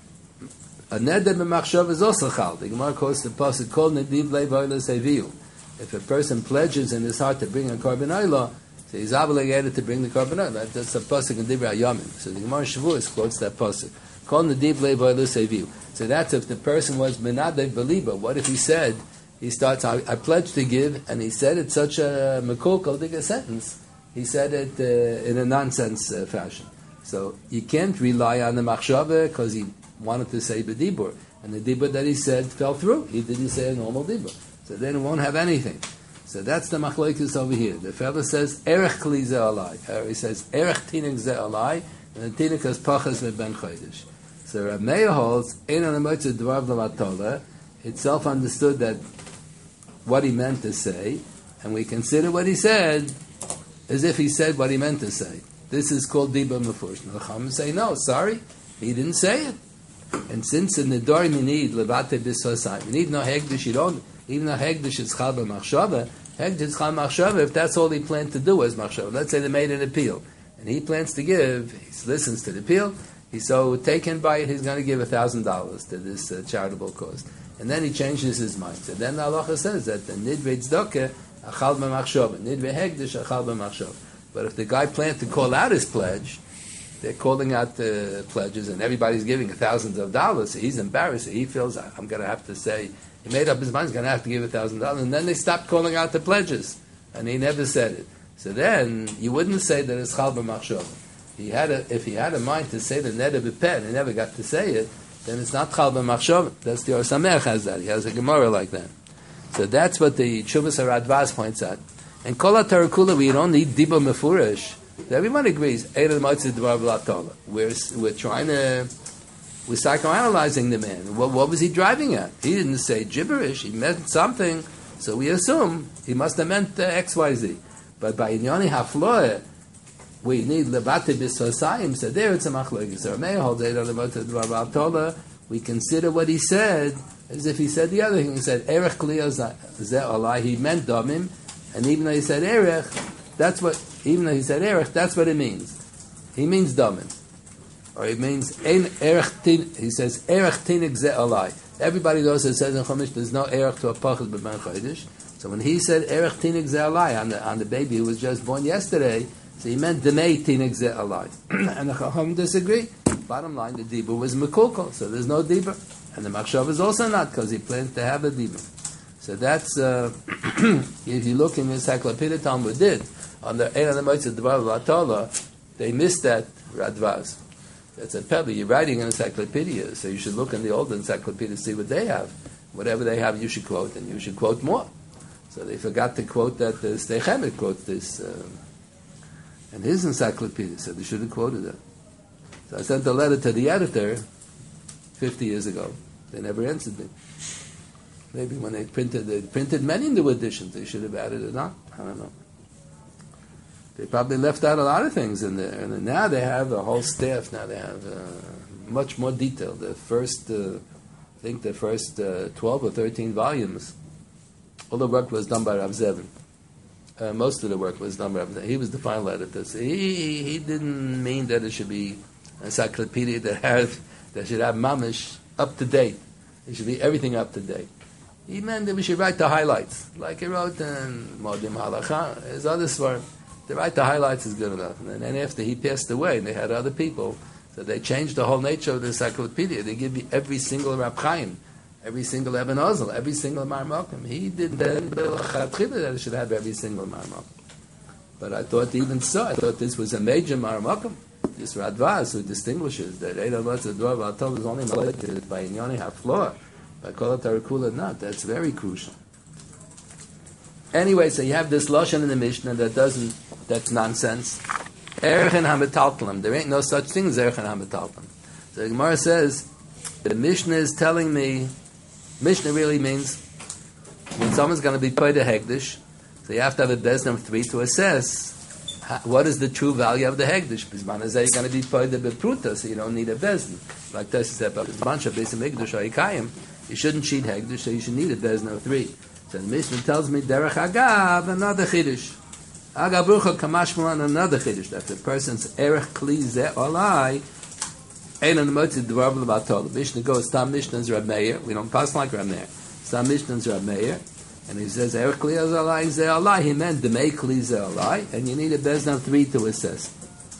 A neder b'machshava is also chal. The Gemara quotes the pasuk, kol nediv le'voyla seviu. If a person pledges in his heart to bring a korban oila, so he's obligated to bring the korban oila. That's a pasuk in Divrei Hayamim. So the Gemara Shavuos quotes that pasuk. Kol nediv le'voyla seviu. So that's if the person was menadeh believer. What if he said, he starts, I pledge to give, and he said it such a mekul kol dika sentence. He said it in a nonsense fashion. So you can't rely on the machshava because he wanted to say b'dibur, and the dibur that he said fell through. He didn't say a normal dibur, so then it won't have anything. So that's the machlokes over here. The fellow says erech kli ze alai. He says erech tinik ze alai, and the tinik is pachas ben chodesh. So Rav Meir holds ein on the motzei dvar v'latola. It's self understood that what he meant to say, and we consider what he said as if he said what he meant to say. This is called dibur mefush. The Chachamim say no, sorry, he didn't say it. And since in the Dorim you need levate b'sosayim, you need no hegdish. You don't, even though hegdish is chal b'machshava, hegdish is chal machshava. If that's all he planned to do was machshava, let's say they made an appeal, and he plans to give, he listens to the appeal. He's so taken by it, he's going to give $1,000 to this charitable cause, and then he changes his mind. So then the halacha says that the nidre tzedakah achal b'machshava, nidre hegdish achal b'machshava. But if the guy planned to call out his pledge, they're calling out the pledges, and everybody's giving thousands of dollars. So he's embarrassed. He feels, I'm going to have to say, he made up his mind, he's going to have to give $1,000. And then they stopped calling out the pledges, and he never said it. So then you wouldn't say that it's chal b'machshava. If he had a mind to say the neder b'peh, and he never got to say it, then it's not chal b'machshava. That's the Or Sameach has that. He has a Gemara like that. So that's what the Chuvas HaRadvaz points out. And Kol HaTarakula, we don't need dibur mefurish. Everyone agrees. We're trying to, we're psychoanalyzing the man. What was he driving at? He didn't say gibberish. He meant something. So we assume he must have meant X, Y, Z. But by inyoni hafloeh, we need lebate b'sosayim. So there it's a machlokes. We consider what he said as if he said the other thing. He said erech kliya ze olai. He meant domim, and even though he said erech, that's what. Even though he said erech, that's what it means. He means domim, or it means ein erech tin. He says erech tinik ze olai. Everybody knows it says in Chumash there's no erech to a pachas b'ben chodesh. So when he said erech tinik ze olai on the baby who was just born yesterday, so he meant demei tinik ze olai. And the Chacham disagree. Bottom line, the dibur was mekulkal, so there's no dibur, and the machshav is also not because he planned to have a dibur. So that's if you look in the Encyclopedia Talmud did. On the Ein HaMotzei Dvar V'Atola, they missed that Radvaz. That's a pebble. You're writing an encyclopedia, so you should look in the old encyclopedia to see what they have. Whatever they have, you should quote, and you should quote more. So they forgot to quote that the Sdei Chemet quotes this in his encyclopedia, so they should have quoted that. So I sent a letter to the editor 50 years ago. They never answered me. Maybe when they printed many new editions, they should have added it on. I don't know. They probably left out a lot of things in there. And now they have a whole staff. Now they have much more detail. The first, I think the first 12 or 13 volumes, all the work was done by Rav Zevin. Most of the work was done by Rav Zevin. He was the final editor. So he didn't mean that it should be an encyclopedia that should have mamish up to date. It should be everything up to date. He meant that we should write the highlights, like he wrote in Modim Halacha, his other svarim. The right to highlights is good enough. And then after he passed away, and they had other people, so they changed the whole nature of the encyclopedia. They give you every single Rab Chaim, every single Eben Ozel, every single Marmokim. He did that it should have every single Marmokim. But I thought even so, I thought this was a major Marmokim. This Radvaz who distinguishes that Eidah Lotz Ador V'Atol is only related by Inyoni HaFlor, by Kol HaTarakula not. That's very crucial. Anyway, so you have this Lashon in the Mishnah that's nonsense. Erechen HaMetaltalim. There ain't no such thing as Erechen HaMetaltalim. So the Gemara says, the Mishnah is telling me, Mishnah really means when someone's going to be paid a Hegdish, so you have to have a Bezdin of 3 to assess what is the true value of the Hegdish. Bisman is you're going to be paid a Bepruta, so you don't need a Bezdin. Like this said about a bunch of Bezdin Hegdish or Ikayim, you shouldn't cheat Hegdish, so you should need a Bezdin of 3. So the Mishnah tells me, Derech Agav, another Chiddush. Agav Brucha Kamashmalan, another Chiddush. That the person's Erech Kli Zeh Olai, Ein on the Motzi Dvar B'Latol. The Mishnah goes, Tam Mishnah's Rab Meir. We don't pass like Rab Meir. Tam Mishnah's Rab Meir. And he says, Erech Kli Zeh Olai. He meant Demei Kli Zeh Olai. And you need a Bezdin 3 to assess.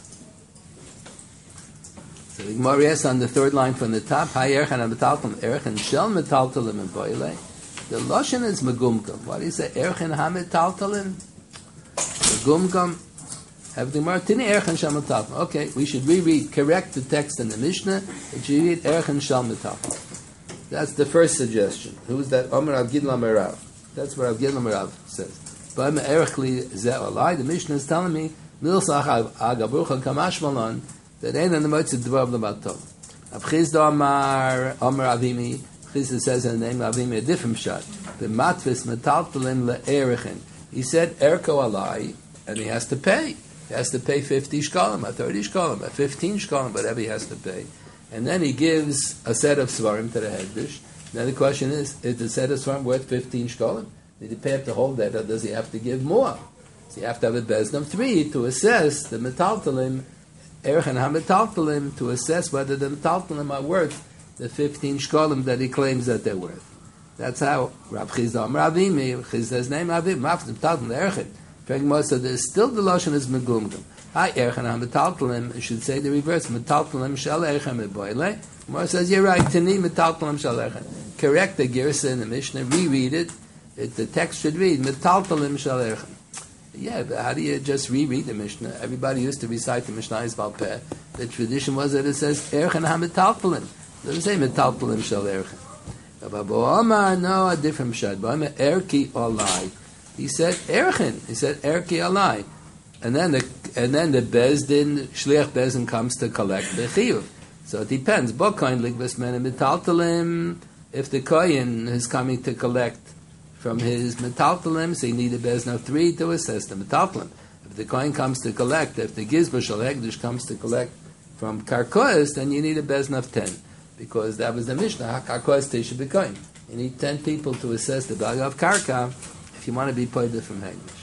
So the Gemara asks on the third line from the top, Hay Erech and Metaltalim, Erech and Shel Metaltalim and Boile. The Lashon is Megumgam. What do you say? Erech and HaMetaltalim? Megumgam. Have the Gemara, Tini Erech and Shel Metaltalim. Okay, we should reread, correct the text in the Mishnah. It should read Erech and Shel Metaltalim. That's the first suggestion. Who's that? Omer Rav Gidlam Rav. That's what Rav Gidlam Rav says. But Erech Li Zeh Olai, the Mishnah is telling me, Milsach Agabucha Kamash Malon, that ain't in the Motzid Dvav L'Batov. Abchizda Amar Avimi, Chizda says in the name of Avimi a different shot. The Matvis Metaltalim LeErechin. He said Erko Alai, and he has to pay. He has to pay 50 shkalim, a 30 shkalim, a 15 shkalim, whatever he has to pay. And then he gives a set of svarim to the Hegdish. Then the question is the set of svarim worth 15 shkalim? Did he pay up the whole debt, or does he have to give more? So you have to have a Bezdam 3 to assess the Metaltalim, Erech and HaMetaltalim, to assess whether the Metaltalim are worth the 15 shkalim that he claims that they're worth. That's how Rav Chizda Amar Avimi, Chizda's name Avim, Maftim Metaltalim Erech. So there's still the Lashon is Megumgam. Hi Erech and HaMetaltalim, it should say the reverse, Metaltalim Shel Erech HaMeboile. Gemara says, you're right, Tani Metaltalim Shel Erech. Correct the Girsa in the Mishnah, reread it. The text should read, Metaltalim Shel Erech. Yeah, but how do you just reread the Mishnah? Everybody used to recite the Mishnah Yisbal Peh. The tradition was that it says Erech and HaMetaltalim. It doesn't say Metaltalim Shel Erech. No, a different shad. Erki Olai. He said Erechin. He said Erki Olai. And then the Bezdin, Shliach Bezdin comes to collect the Chiyuv. So it depends. Bokain Ligbas Men Metaltalim. If the Kohen is coming to collect from his Metaltalim, so you need a Bezdin of 3 to assess the Metaltalim. If the Kohen comes to collect, if the Gizbar Shal Hegdish comes to collect from Karkois, then you need a Bezdin of 10. Because that was the Mishnah, Karkois Tisha B'Kohen. You need 10 people to assess the value of Karka if you want to be paid from Hegdish.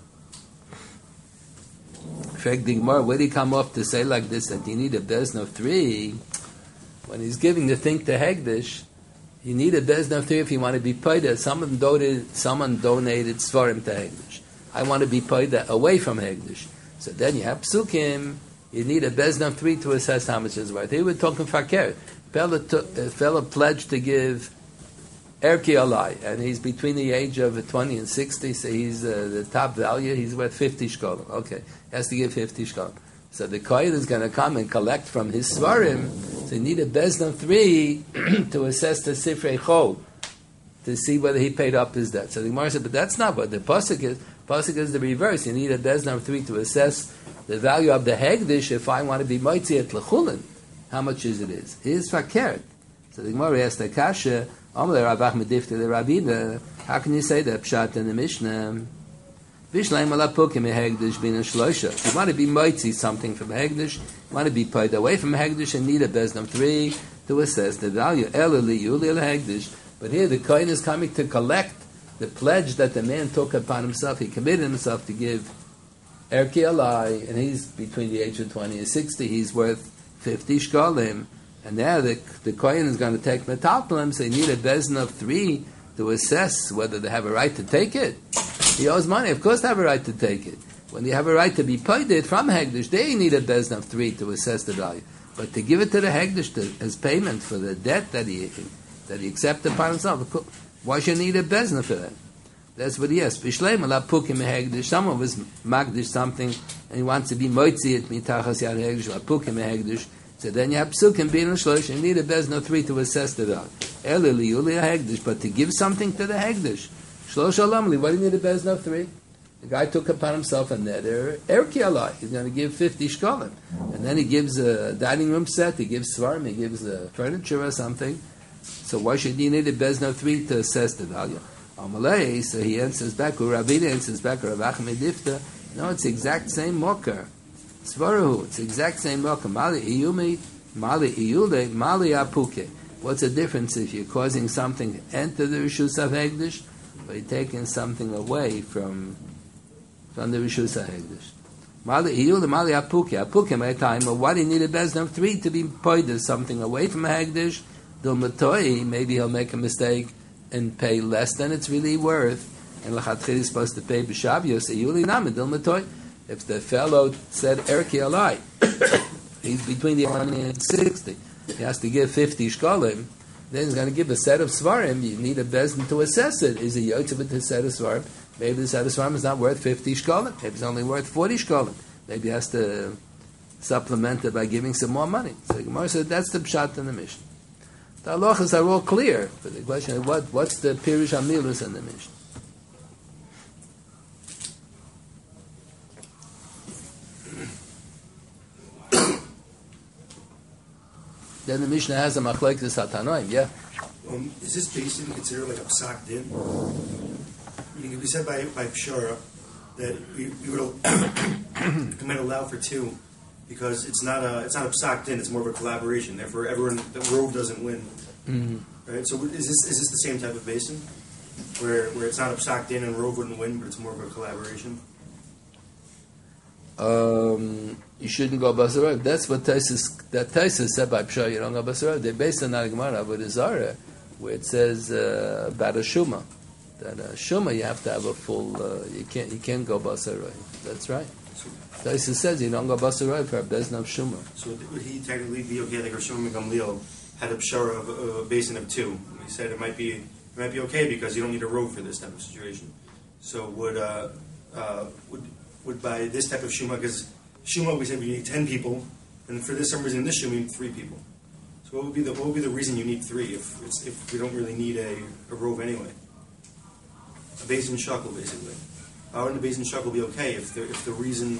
Where did he come up to say like this, that you need a Bezdin of 3? When he's giving the thing to Hegdish, you need a Bezdin of 3 if you want to be paid. Someone donated Svarim to Hegdish. I want to be paid away from Hegdish. So then you have Psukim, you need a Bezdin of 3 to assess how much is worth. Here we're talking Fakir. A fellow pledged to give Erki Alai, and he's between the age of 20 and 60, so he's the top value, he's worth 50 shkolim. Okay, he has to give 50 shkolim. So the Kohen is going to come and collect from his Svarim, so you need a Bezdin 3 to assess the Sifrei Chol, to see whether he paid up his debt. So the Gemara said, but that's not what the Pasuk is. Pasuk is the reverse. You need a Bezdin 3 to assess the value of the Hegdish if I want to be Moitzi at Lechulin. How much is it? Is fakert. So the Gemara asked the Kasha, how can you say that pshat in the Mishnah? If you want to be moitzi something from Hegdish, you want to be paid away from Hegdish and need a Bezdin 3 to assess the value. But here the Kohen is coming to collect the pledge that the man took upon himself. He committed himself to give Erki Alai, and he's between the age of 20 and 60. He's worth 50 shkolim, and now the Kohen is going to take Metaltalim, so you need a Bezdin of 3 to assess whether they have a right to take it. He owes money, of course they have a right to take it. When you have a right to be paid from Hegdish, they need a bezna of 3 to assess the value. But to give it to the Hegdish as payment for the debt that he accepted upon himself, why should he need a bezna for that? That's what he has. Someone was magdish something and he wants to be moitzi it mitachas yad hegdish lapukim hegdish. So then you have psukim being a shlosh and you need a bezna 3 to assess the value. Eli liyuli hegdish, but to give something to the hegdish, shlosh alamli. Why do you need a bezna of 3? The guy took upon himself a neder erki alai. He's going to give 50 shkolim, and then he gives a dining room set. He gives svarim. He gives furniture or something. So why should he need a bezna of 3 to assess the value? Amalei, so he answers back, or Ravina answers back, or Rav Achmed Difta. No, it's the exact same mocker. Svarahu, it's the exact same mocker. Mali iyumi, mali iyude, mali apuke. What's the difference if you're causing something to enter the Rishus HaHegdish, or you're taking something away from the Rishus HaHegdish? Mali iyude, mali apuke. Apuke my time, or why do you need a bezna of 3 to be pointed something away from a Hegdish? Dilmatoi, maybe he'll make a mistake and pay less than it's really worth, and l'chatchil is supposed to pay b'shavios eyuli namidil matoy. If the fellow said erki alai, he's between the 20 and 60. He has to give 50 shkolim. Then he's going to give a set of svarim. You need a bezin to assess it. Is he yotzei to set of svarim? Maybe the set of svarim is not worth 50 shkolim. Maybe it's only worth 40 shkolim. Maybe he has to supplement it by giving some more money. So the Gemara said that's the pshat in the Mishnah. The halachas are all clear, but the question is what's the pirush hamilus in the Mishnah? Then the Mishnah has a machlekes hatanoim, yeah. Is this basically considered like a psak din? Meaning, we said by pshara that we might allow for 2 because it's not a psak din; it's more of a collaboration. Therefore, the rove doesn't win. Mm-hmm. Right. So is this the same type of basin where it's not a psak din and rove wouldn't win, but it's more of a collaboration? You shouldn't go basarav. That's what Taisus said by Pshah. You don't go basarav. They based on that Gemara Avodah Zarah, where it says about a shuma. That shuma you have to have a full. You can't go basarav. That's right. Taisus says you don't go basarav for a bezna of shuma. So would he technically be okay? Like Rishon Gamliel had a pshara of a basin of 2. And he said it might be okay because you don't need a rove for this type of situation. So would by this type of shuma, because shuma we said we need 10 people, and for some reason in this shuma we need 3 people. So what would be the reason you need 3 if we don't really need a rove anyway? A basin shackle basically. How would the basin shackle be okay if the reason?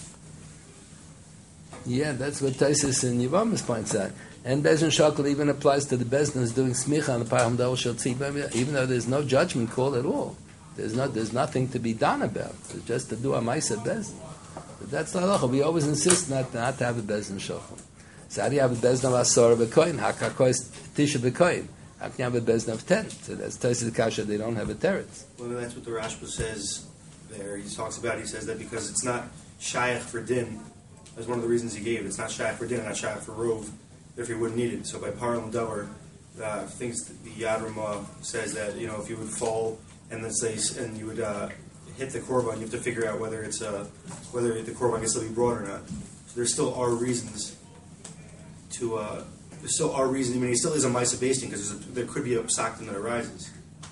Yeah, that's what Taisus and Yevamis points out. And Bezin Shakel even applies to the Bezin doing smicha on the Parham Dal Shel Tzibah, even though there's no judgment call at all. There's nothing to be done about. It's just to do a Maisa Bezin. But that's the halacha. We always insist not to have a Bezin Shakel. So how do you have a Bezin of Asor B'Koyin? Hakakois Tisha B'Koyin. How can you have a Bezin of 10? So that's Taisus Kasha, they don't have a teretz. Well, that's what the Rashba says there. He says that because it's not Shayach for Din, that's one of the reasons he gave. It's not Shayach for Din and not Shayach for Rove, therefore he wouldn't need it. So by Parlam Davar, things the Yad says that, if you would fall and you would hit the korban, you have to figure out whether the korban can still be brought or not. So there still are reasons I mean, it still is a Maisa basting because there could be a psak that arises.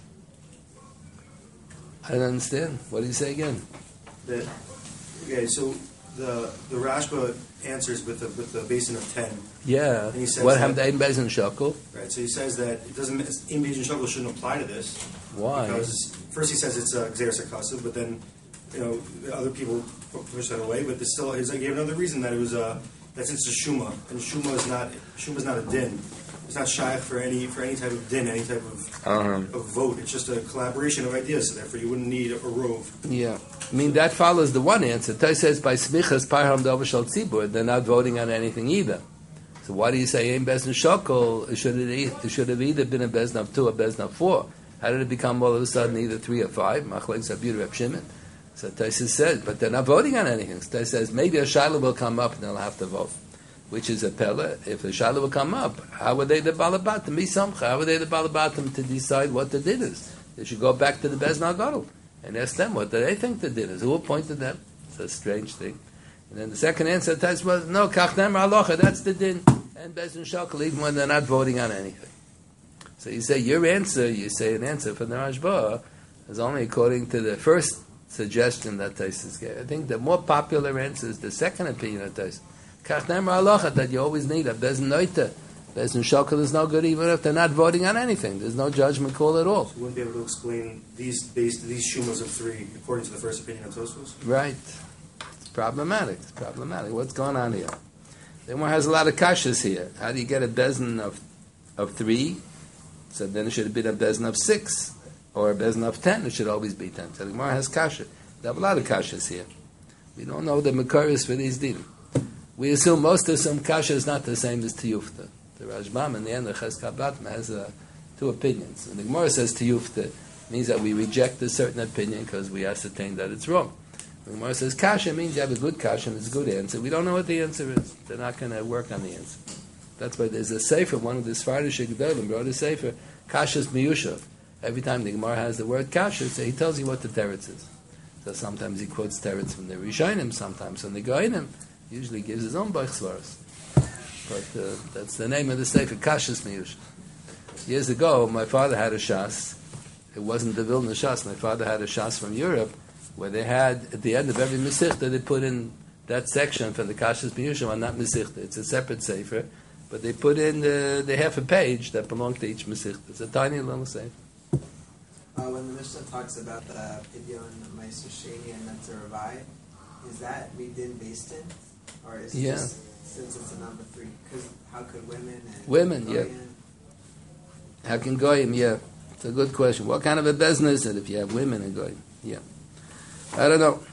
I don't understand. What do you say again? So the Rashba answers with the basin of 10. Yeah. And he says what happened to Ein Bezin Shakel? Right. So he says that it doesn't. Ein Bezin Shakel shouldn't apply to this. Why? Because first he says it's Xeris Akasa, but then other people push that away. But there's still he gave another reason that it was that since it's a shuma and shuma is not a din. It's not shaykh for any type of din, any type of vote. It's just a collaboration of ideas. So therefore, you wouldn't need a rove. Yeah, I mean that follows the one answer. Tai says by smichas parham davar shal tzibur, they're not voting on anything either. So why do you say ein bezna shakel? It should have either been a bezna of 2 or bezna of 4. How did it become all of a sudden either 3 or 5? Machlek Zabir Reb Shimon. So Taisa says, but they're not voting on anything. So Taisa says maybe a shaila will come up and they'll have to vote. Which is a pella. If a shaila will come up, how are they the balabatim? How are they the balabatim to decide what the din is? They should go back to the Bezdin Gadol and ask them what do they think the din is. Who appointed them? It's a strange thing. And then the second answer was, no, kach nemar alocha, that's the din. And Bezdin Shokal, even when they're not voting on anything. So you say your answer, you say an answer for the Rashba, is only according to the first suggestion that Taisus gave. I think the more popular answer is the second opinion of Taisus. Kach nemar alocha, that you always need a Bezdin Noita. Bezdin Shokal is no good even if they're not voting on anything. There's no judgment call at all. So you wouldn't be able to explain these shumas of 3 according to the first opinion of Tosfos? Right. It's problematic. What's going on here? The Gemara has a lot of kashas here. How do you get a bezdin of 3? So then it should have been a bezdin of 6. Or a bezdin of 10. It should always be 10. So the Gemara has kasha. They have a lot of kashas here. We don't know the makaris for these din. We assume, most assume kasha is not the same as tiyufta. The Rashbam in the end of Cheskal Batma has 2 opinions. When the Gemara says tiyufta, it means that we reject a certain opinion because we ascertain that it's wrong. When the Gemara says kasha, means you have a good kasha and it's a good answer. We don't know what the answer is. They're not going to work on the answer. That's why there's a sefer, one of the Sfardish Gedolim wrote a sefer, Kashas Miyushav. Every time the Gemara has the word kasha, so he tells you what the teretz is. So sometimes he quotes teretz from the Rishonim, sometimes from the Goinim. Usually gives his own Bachsvaras. But that's the name of the sefer, Kashas Miyushav. Years ago, my father had a shas. It wasn't the Vilna shas. My father had a shas from Europe, where they had, at the end of every Mesichta, they put in that section for the Kashas Miyushav, and not Mesichta. It's a separate sefer, but they put in the half a page that belonged to each Mesichta. It's a tiny little sefer. When the Mishnah talks about the Pidyon, Ma'aser Sheni, and Netzer is that Midin based in? Or is it just since it's a number 3? Because how could women yeah. How can Goyim, yeah. It's a good question. What kind of a business is it if you have women and Goyim? Yeah. I don't know.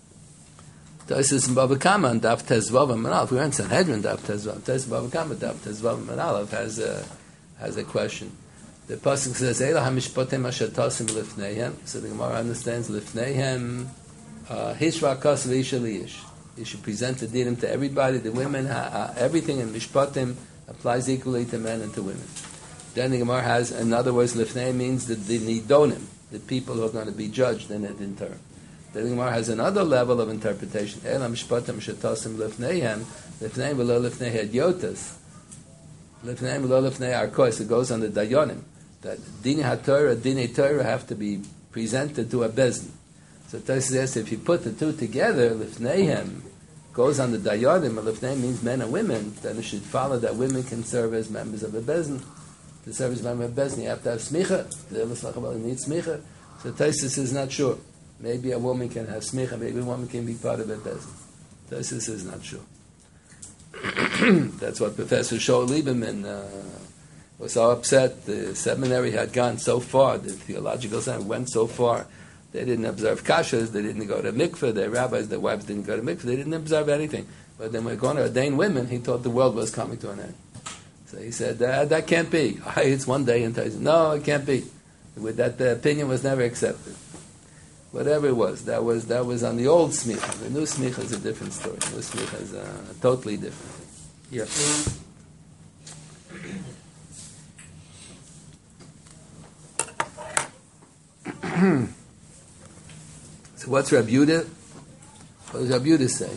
Tosis and Bava Kama and Daf Tezvav and Manalav. We were in Sanhedrin Daf Tezvav. Tosis Bava Kama Daf Tezvav and Manalav has a question. The pasuk says, "Eila hamishpatim asher tasim lifneihem." So the Gemara understands lifneihem. Hishra kas v'isha liyish. You should present the dinim to everybody, the women. Everything in mishpatim applies equally to men and to women. Then the Gemara has, in other words, lifnei means the nidonim, the people who are going to be judged in it in turn. Then the Gemara has another level of interpretation. Eila mishpatim asher tasim lifneihem. Lifnei v'lo lifnei hadyotas. Lifnei v'lo lifnei arkos. It goes on the dayonim. That dini haTorah, dini Torah have to be presented to a bezdin. So Tosfos says if you put the 2 together, lifneihem goes on the dayanim, and lifnei means men and women, then it should follow that women can serve as members of a bezdin. To serve as member of a bezdin, you have to have smicha. You need smicha. So Tosfos is not sure. Maybe a woman can have smicha, maybe a woman can be part of a bezdin. Tosfos is not sure. That's what Professor Shaul Lieberman was so upset. The seminary had gone so far, the theological seminary went so far, they didn't observe kashas, they didn't go to mikveh, their rabbis, their wives didn't go to mikveh, they didn't observe anything. But then when we're going to ordain women, he thought the world was coming to an end. So he said, that can't be. It's one day, and he said, no, it can't be. With that, the opinion was never accepted. Whatever it was, that was on the old smicha. The new smicha is a different story. The new smicha is totally different. Yeah. So what's Rabbi Yehuda? What does Rabbi Yehuda say?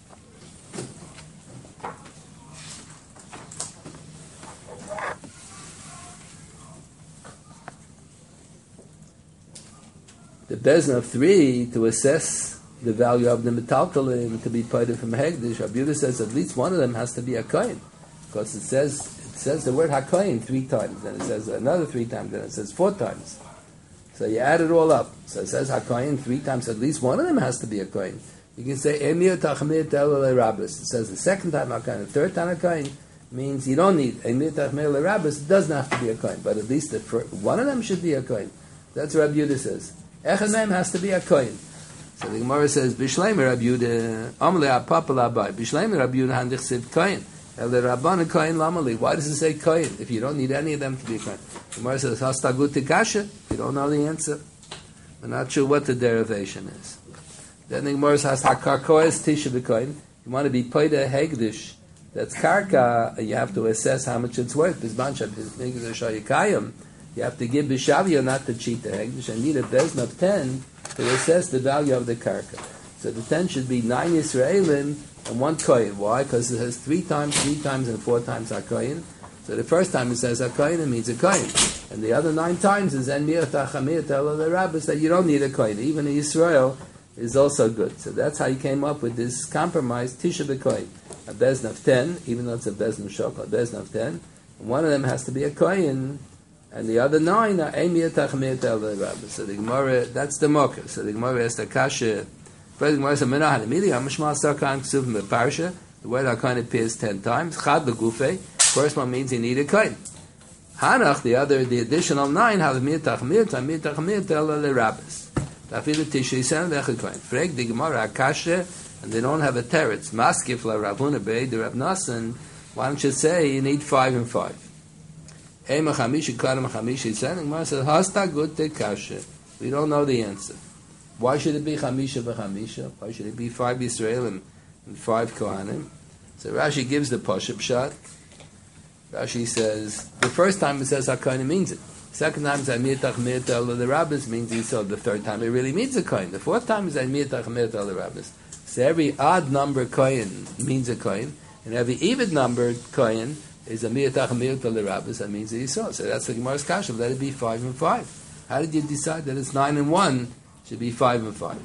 The bezdin of 3 to assess the value of the metaltalim to be part from Hegdish. Rabbi Yehuda says at least one of them has to be a kohen, because it says the word hakohen 3 times, then it says another 3 times, then it says 4 times. So you add it all up. So it says hakohen 3 times. At least one of them has to be a kohen. You can say emir tachmir tel rabbis. It says the second time hakohen, the third time hakohen means you don't need emir tachmir rabbis. It doesn't have to be a kohen, but at least one of them should be a kohen. That's what Rabbi Yehuda says. Echad mem has to be a kohen. So the Gemara says b'shleimer Rabbi Yehuda amle apapa labai b'shleimer Rabbi Yehuda handich siv kohen. Why does it say kohen if you don't need any of them to be kohen? The Gemara says hastagut kasha. You don't know the answer. We're not sure what the derivation is. Then the Gemara says hakarkoes tisha b'kohen. You want to be paid a hegdish. That's karka. You have to assess how much it's worth. You have to give b'shavia not to cheat the hegdish. And need a bezdin of 10 to assess the value of the karka. So the 10 should be 9 Yisraelim and 1 Kohen. Why? Because it has 3 times, and 4 times HaKohen. So the first time it says HaKohen, it means a Kohen. And the other 9 times is En Mi'at HaChamir Tel the rabbis that you don't need a Kohen. Even in Israel is also good. So that's how he came up with this compromise, Tisha B'Kohen. A bezna of 10, even though it's a bezna of shok, a bezna of 10. And one of them has to be a Kohen, and the other 9 are En Mi'at HaChamir Tel the rabbis. So the Gemara, that's the Mokker. So the Gemara has the Kasha. First, the Gemara says, Menah Hanamili, Hamashma Sarkan Ksuvim Beparsha. The word HaKohen appears 10 times. Chad L'Gufei. First one means you need a Kohen. Hanach, the additional 9, have Mi'at HaChamir Tel the rabbis. Tafilu Tisha Yisrael V'Echad Kohen. Freg the Gemara Kasha, and they don't have a teretz. Maskif La Rav Huna Be'ed Rav Nasan. Why don't you say you need 5 and 5? Ema Chamishi Kadam Chamishi Yisrael. The Gemara says, Hasta Gute Kasha. We don't know the answer. Why should it be Chamisha v'Chamisha? Why should it be 5 Yisraelim and 5 Kohanim? So Rashi gives the Pashup shot. Rashi says, the first time it says HaKohen means it. The second time it says Mi'at HaChamir Tel the rabbis means it. So the third time it really means a Kohen. The fourth time it says Mi'at HaChamir Tel the rabbis. So every odd number Kohen means a Kohen, and every even numbered Kohen is a Mi'at HaChamir Tel the rabbis. That means a Yisrael. So that's the Gemara's Kasha. Let it be 5 and 5. How did you decide that it's 9 and 1? Should be 5 and 5.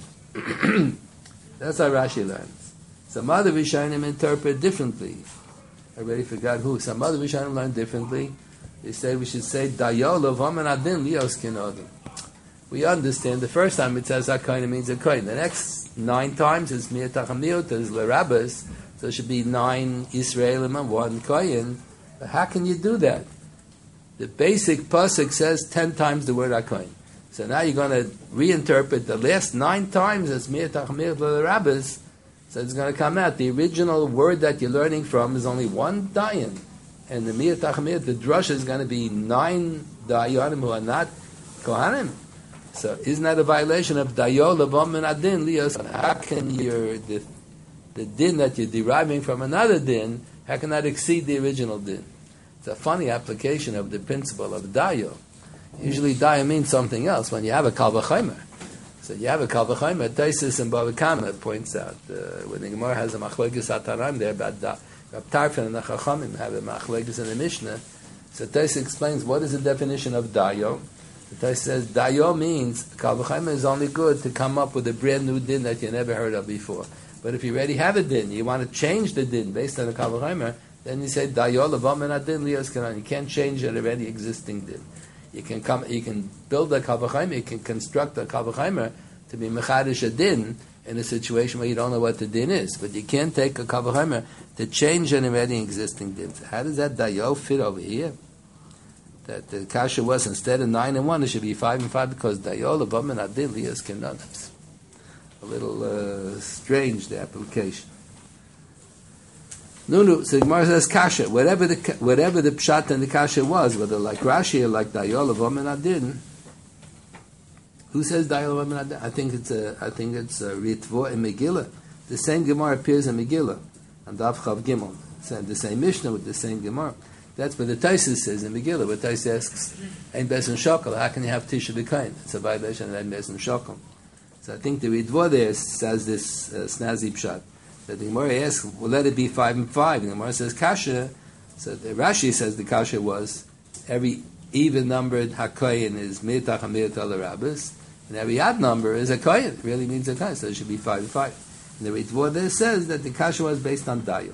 That's how Rashi learns. Some other Rishonim interpret differently. I already forgot who. Some other Rishonim learn differently. They say we should say Dayol Vaman Adin Lios Kinodim. We understand the first time it says HaKohen means a Kohen. The next 9 times is Mi'at HaChamir is L'Rabbis, so it should be 9 Yisraelim and 1 Kohen. But how can you do that? The basic pasuk says 10 times the word HaKohen. So now you're going to reinterpret the last 9 times as Mi'at HaChamir L'Rabbis. So it's going to come out. The original word that you're learning from is only 1 dayan. And the Mi'at HaChamir, the drush is going to be 9 dayanim who are not Kohanim. So isn't that a violation of Dayol Lavam and Adin Lios? How can the din that you're deriving from another din, how can that exceed the original din? It's a funny application of the principle of Dayo. Usually Dayo means something else when you have a Kal V'chomer. So you have a Kal V'chomer, Taisus and Bava Kama points out, when the Gemara has a Machlokes HaTanaim there about Rab Tarfon and the Chachamim have a Machlokes in the Mishnah. So Taisus explains what is the definition of Dayo. Taisus says Dayo means Kal V'chomer is only good to come up with a brand new din that you never heard of before. But if you already have a din, you want to change the din based on the Kal V'chomer, then you say Dayo Lavam and Adin Lios Kanan. You can't change an already existing din. You can build a Kal V'chomer, you can construct a Kal V'chomer to be mechadish a din in a situation where you don't know what the din is. But you can't take a Kal V'chomer to change an already existing din. So how does that Dayo fit over here? That the kasha was instead of 9 and 1, it should be 5 and 5 because Dayo Lavam and Adin Lios Kanan. A little strange, the application. No. So the Gemara says kasha. Whatever the pshat and the kasha was, whether like Rashi or like Dayol Lavam and Adin. Who says Dayol Lavam and Adin? I think it's Ritvo in Megillah. The same Gemara appears in Megillah on Daf Chav Gimel. The same Mishnah with the same Gemara. That's what the Taisus says in Megillah. But Taisus asks, "Ein Beis Shokol. How can you have Tisha B'Kohen? It's a violation of Ein Beis Shokol." So I think the Ritvo there says this snazzy pshat. That the Gemara asks, well, let it be 5 and 5. And the Gemara says kasha. So the Rashi says the kasha was every even numbered HaKohen is Mi'at HaChamir Tel Rabbis, and every odd number is a Kohen. It really means a Kohen, so it should be 5 and 5. And the Ritvo there says that the kasha was based on Dayo.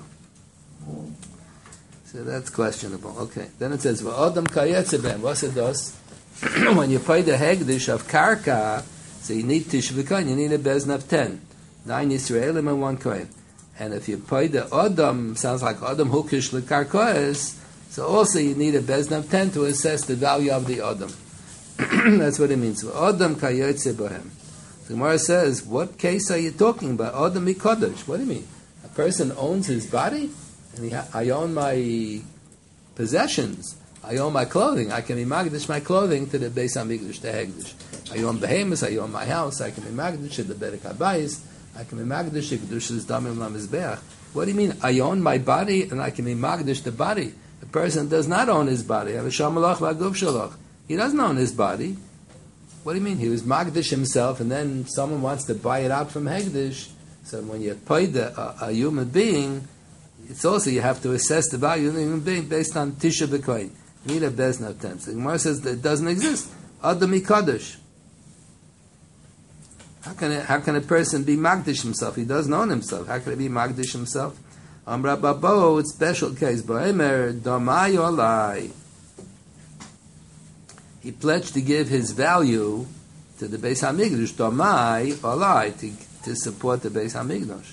So that's questionable. Okay. Then it says, V'odam kayetzeben. What's it does? When you pay the hegdish of karka, so you need Tisha B'Kohen, you need a bezna of 10. 9 Yisraelim and 1 Kohen. And if you pay the Adam, sounds like Adam Hukish L'Karkoes, so also you need a bezna of 10 to assess the value of the Adam. That's what it means. Adam kayotze bohem. The Gemara says, what case are you talking about? Adam mikodesh. What do you mean? A person owns his body? And I own my possessions. I own my clothing. I can be magdish my clothing to the Beis HaMikdash, the Hegdish. I own behemoths. I own my house. I can be magdish to the Berek HaBayis. I can be magdish to Kedushas Damim LaMizbeach. What do you mean? I own my body and I can be magdish the body. The person does not own his body. He doesn't own his body. What do you mean? He was Magdish himself, and then someone wants to buy it out from Hegdish. So when you paid a human being, it's also you have to assess the value of the human being based on Tisha B'Koyin. Need a Bezna of 10. So Gemara says that it doesn't exist. Adami Kaddish. How can a person be Magdish himself? He doesn't own himself. How can he be Magdish himself? Amra Babo, it's special case. Ba'emer, Damai Olai. He pledged to give his value to the Beis HaMikdash, Damai Olai, to support the Beis HaMikdash.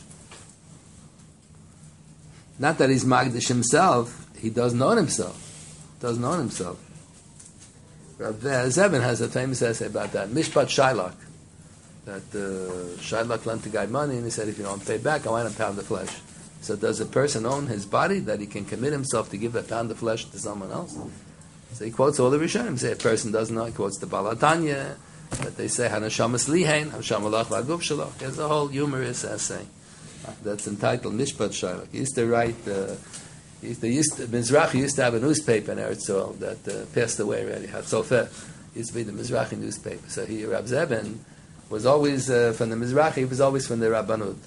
Not that he's Magdish himself, he doesn't own himself. Doesn't own himself. Rav Zevin has a famous essay about that. Mishpat Shailak. That Shailak lent the guy money and he said, if you don't pay back, I want a pound of flesh. So does a person own his body that he can commit himself to give a pound of flesh to someone else? So he quotes all the Rishonim. Say a person doesn't know. He quotes the Balatanya that they say Hanashamas Lihain, Hashamalach Laguf Shalach. There's a whole humorous essay that's entitled Mishpat Shailak. He used to write. Mizrahi used to have a newspaper in Eretz Yisrael that passed away already. Hatzofeh used to be the Mizrahi newspaper. So he, Rav Zevin, was always from the Mizrahi. He was always from the Rabbanut.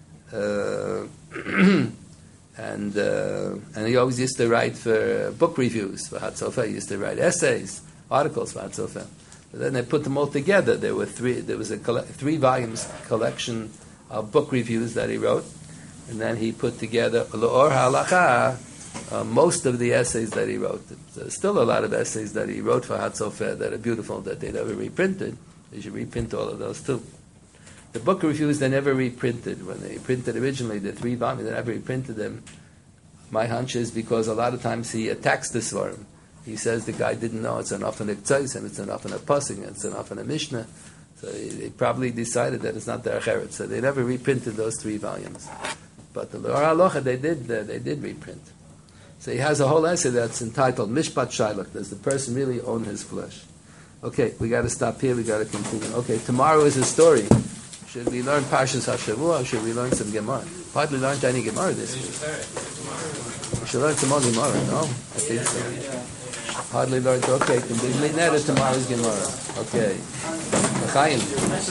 And he always used to write for book reviews for Hatzofeh. He used to write essays, articles for Hatzofeh. But then they put them all together. There was a 3 volumes collection of book reviews that he wrote, and then he put together L'or Halacha, most of the essays that he wrote. There's still a lot of essays that he wrote for Hatzofeh that are beautiful that they never reprinted. They should reprint all of those too. The book reviews they never reprinted. When they printed originally the 3 volumes, they never reprinted them. My hunch is because a lot of times he attacks the Svarim. He says the guy didn't know it's enough in a Ktsois and it's enough in a Pasuk and it's enough in a Mishnah. So they probably decided that it's not their Eretz. So they never reprinted those 3 volumes. But the L'or Halacha they did reprint. So he has a whole essay that's entitled Mishpat Shailak. Does the person really own his flesh? Okay, we got to stop here. We got to continue. Okay, tomorrow is a story. Should we learn Parshas HaShavua or should we learn some Gemara? Hardly learned any Gemara this week. We should learn some more Gemara, no? I think so. Hardly learned. Okay, can we meet net tomorrow's Gemara? Okay. Chaim.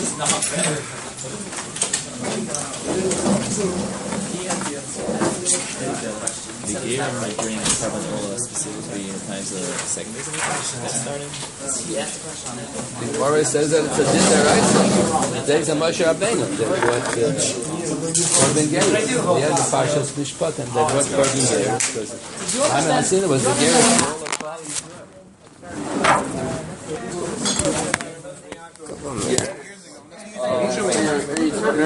The gear might bring carbon oil specifically in times of second days of the starting. The Gemara says that it's a din deraisa. The days of Moshe Rabbeinu. They brought Korban Ger. They had the Parshas Mishpat and they brought Korban Ger. I haven't seen it was the Ger.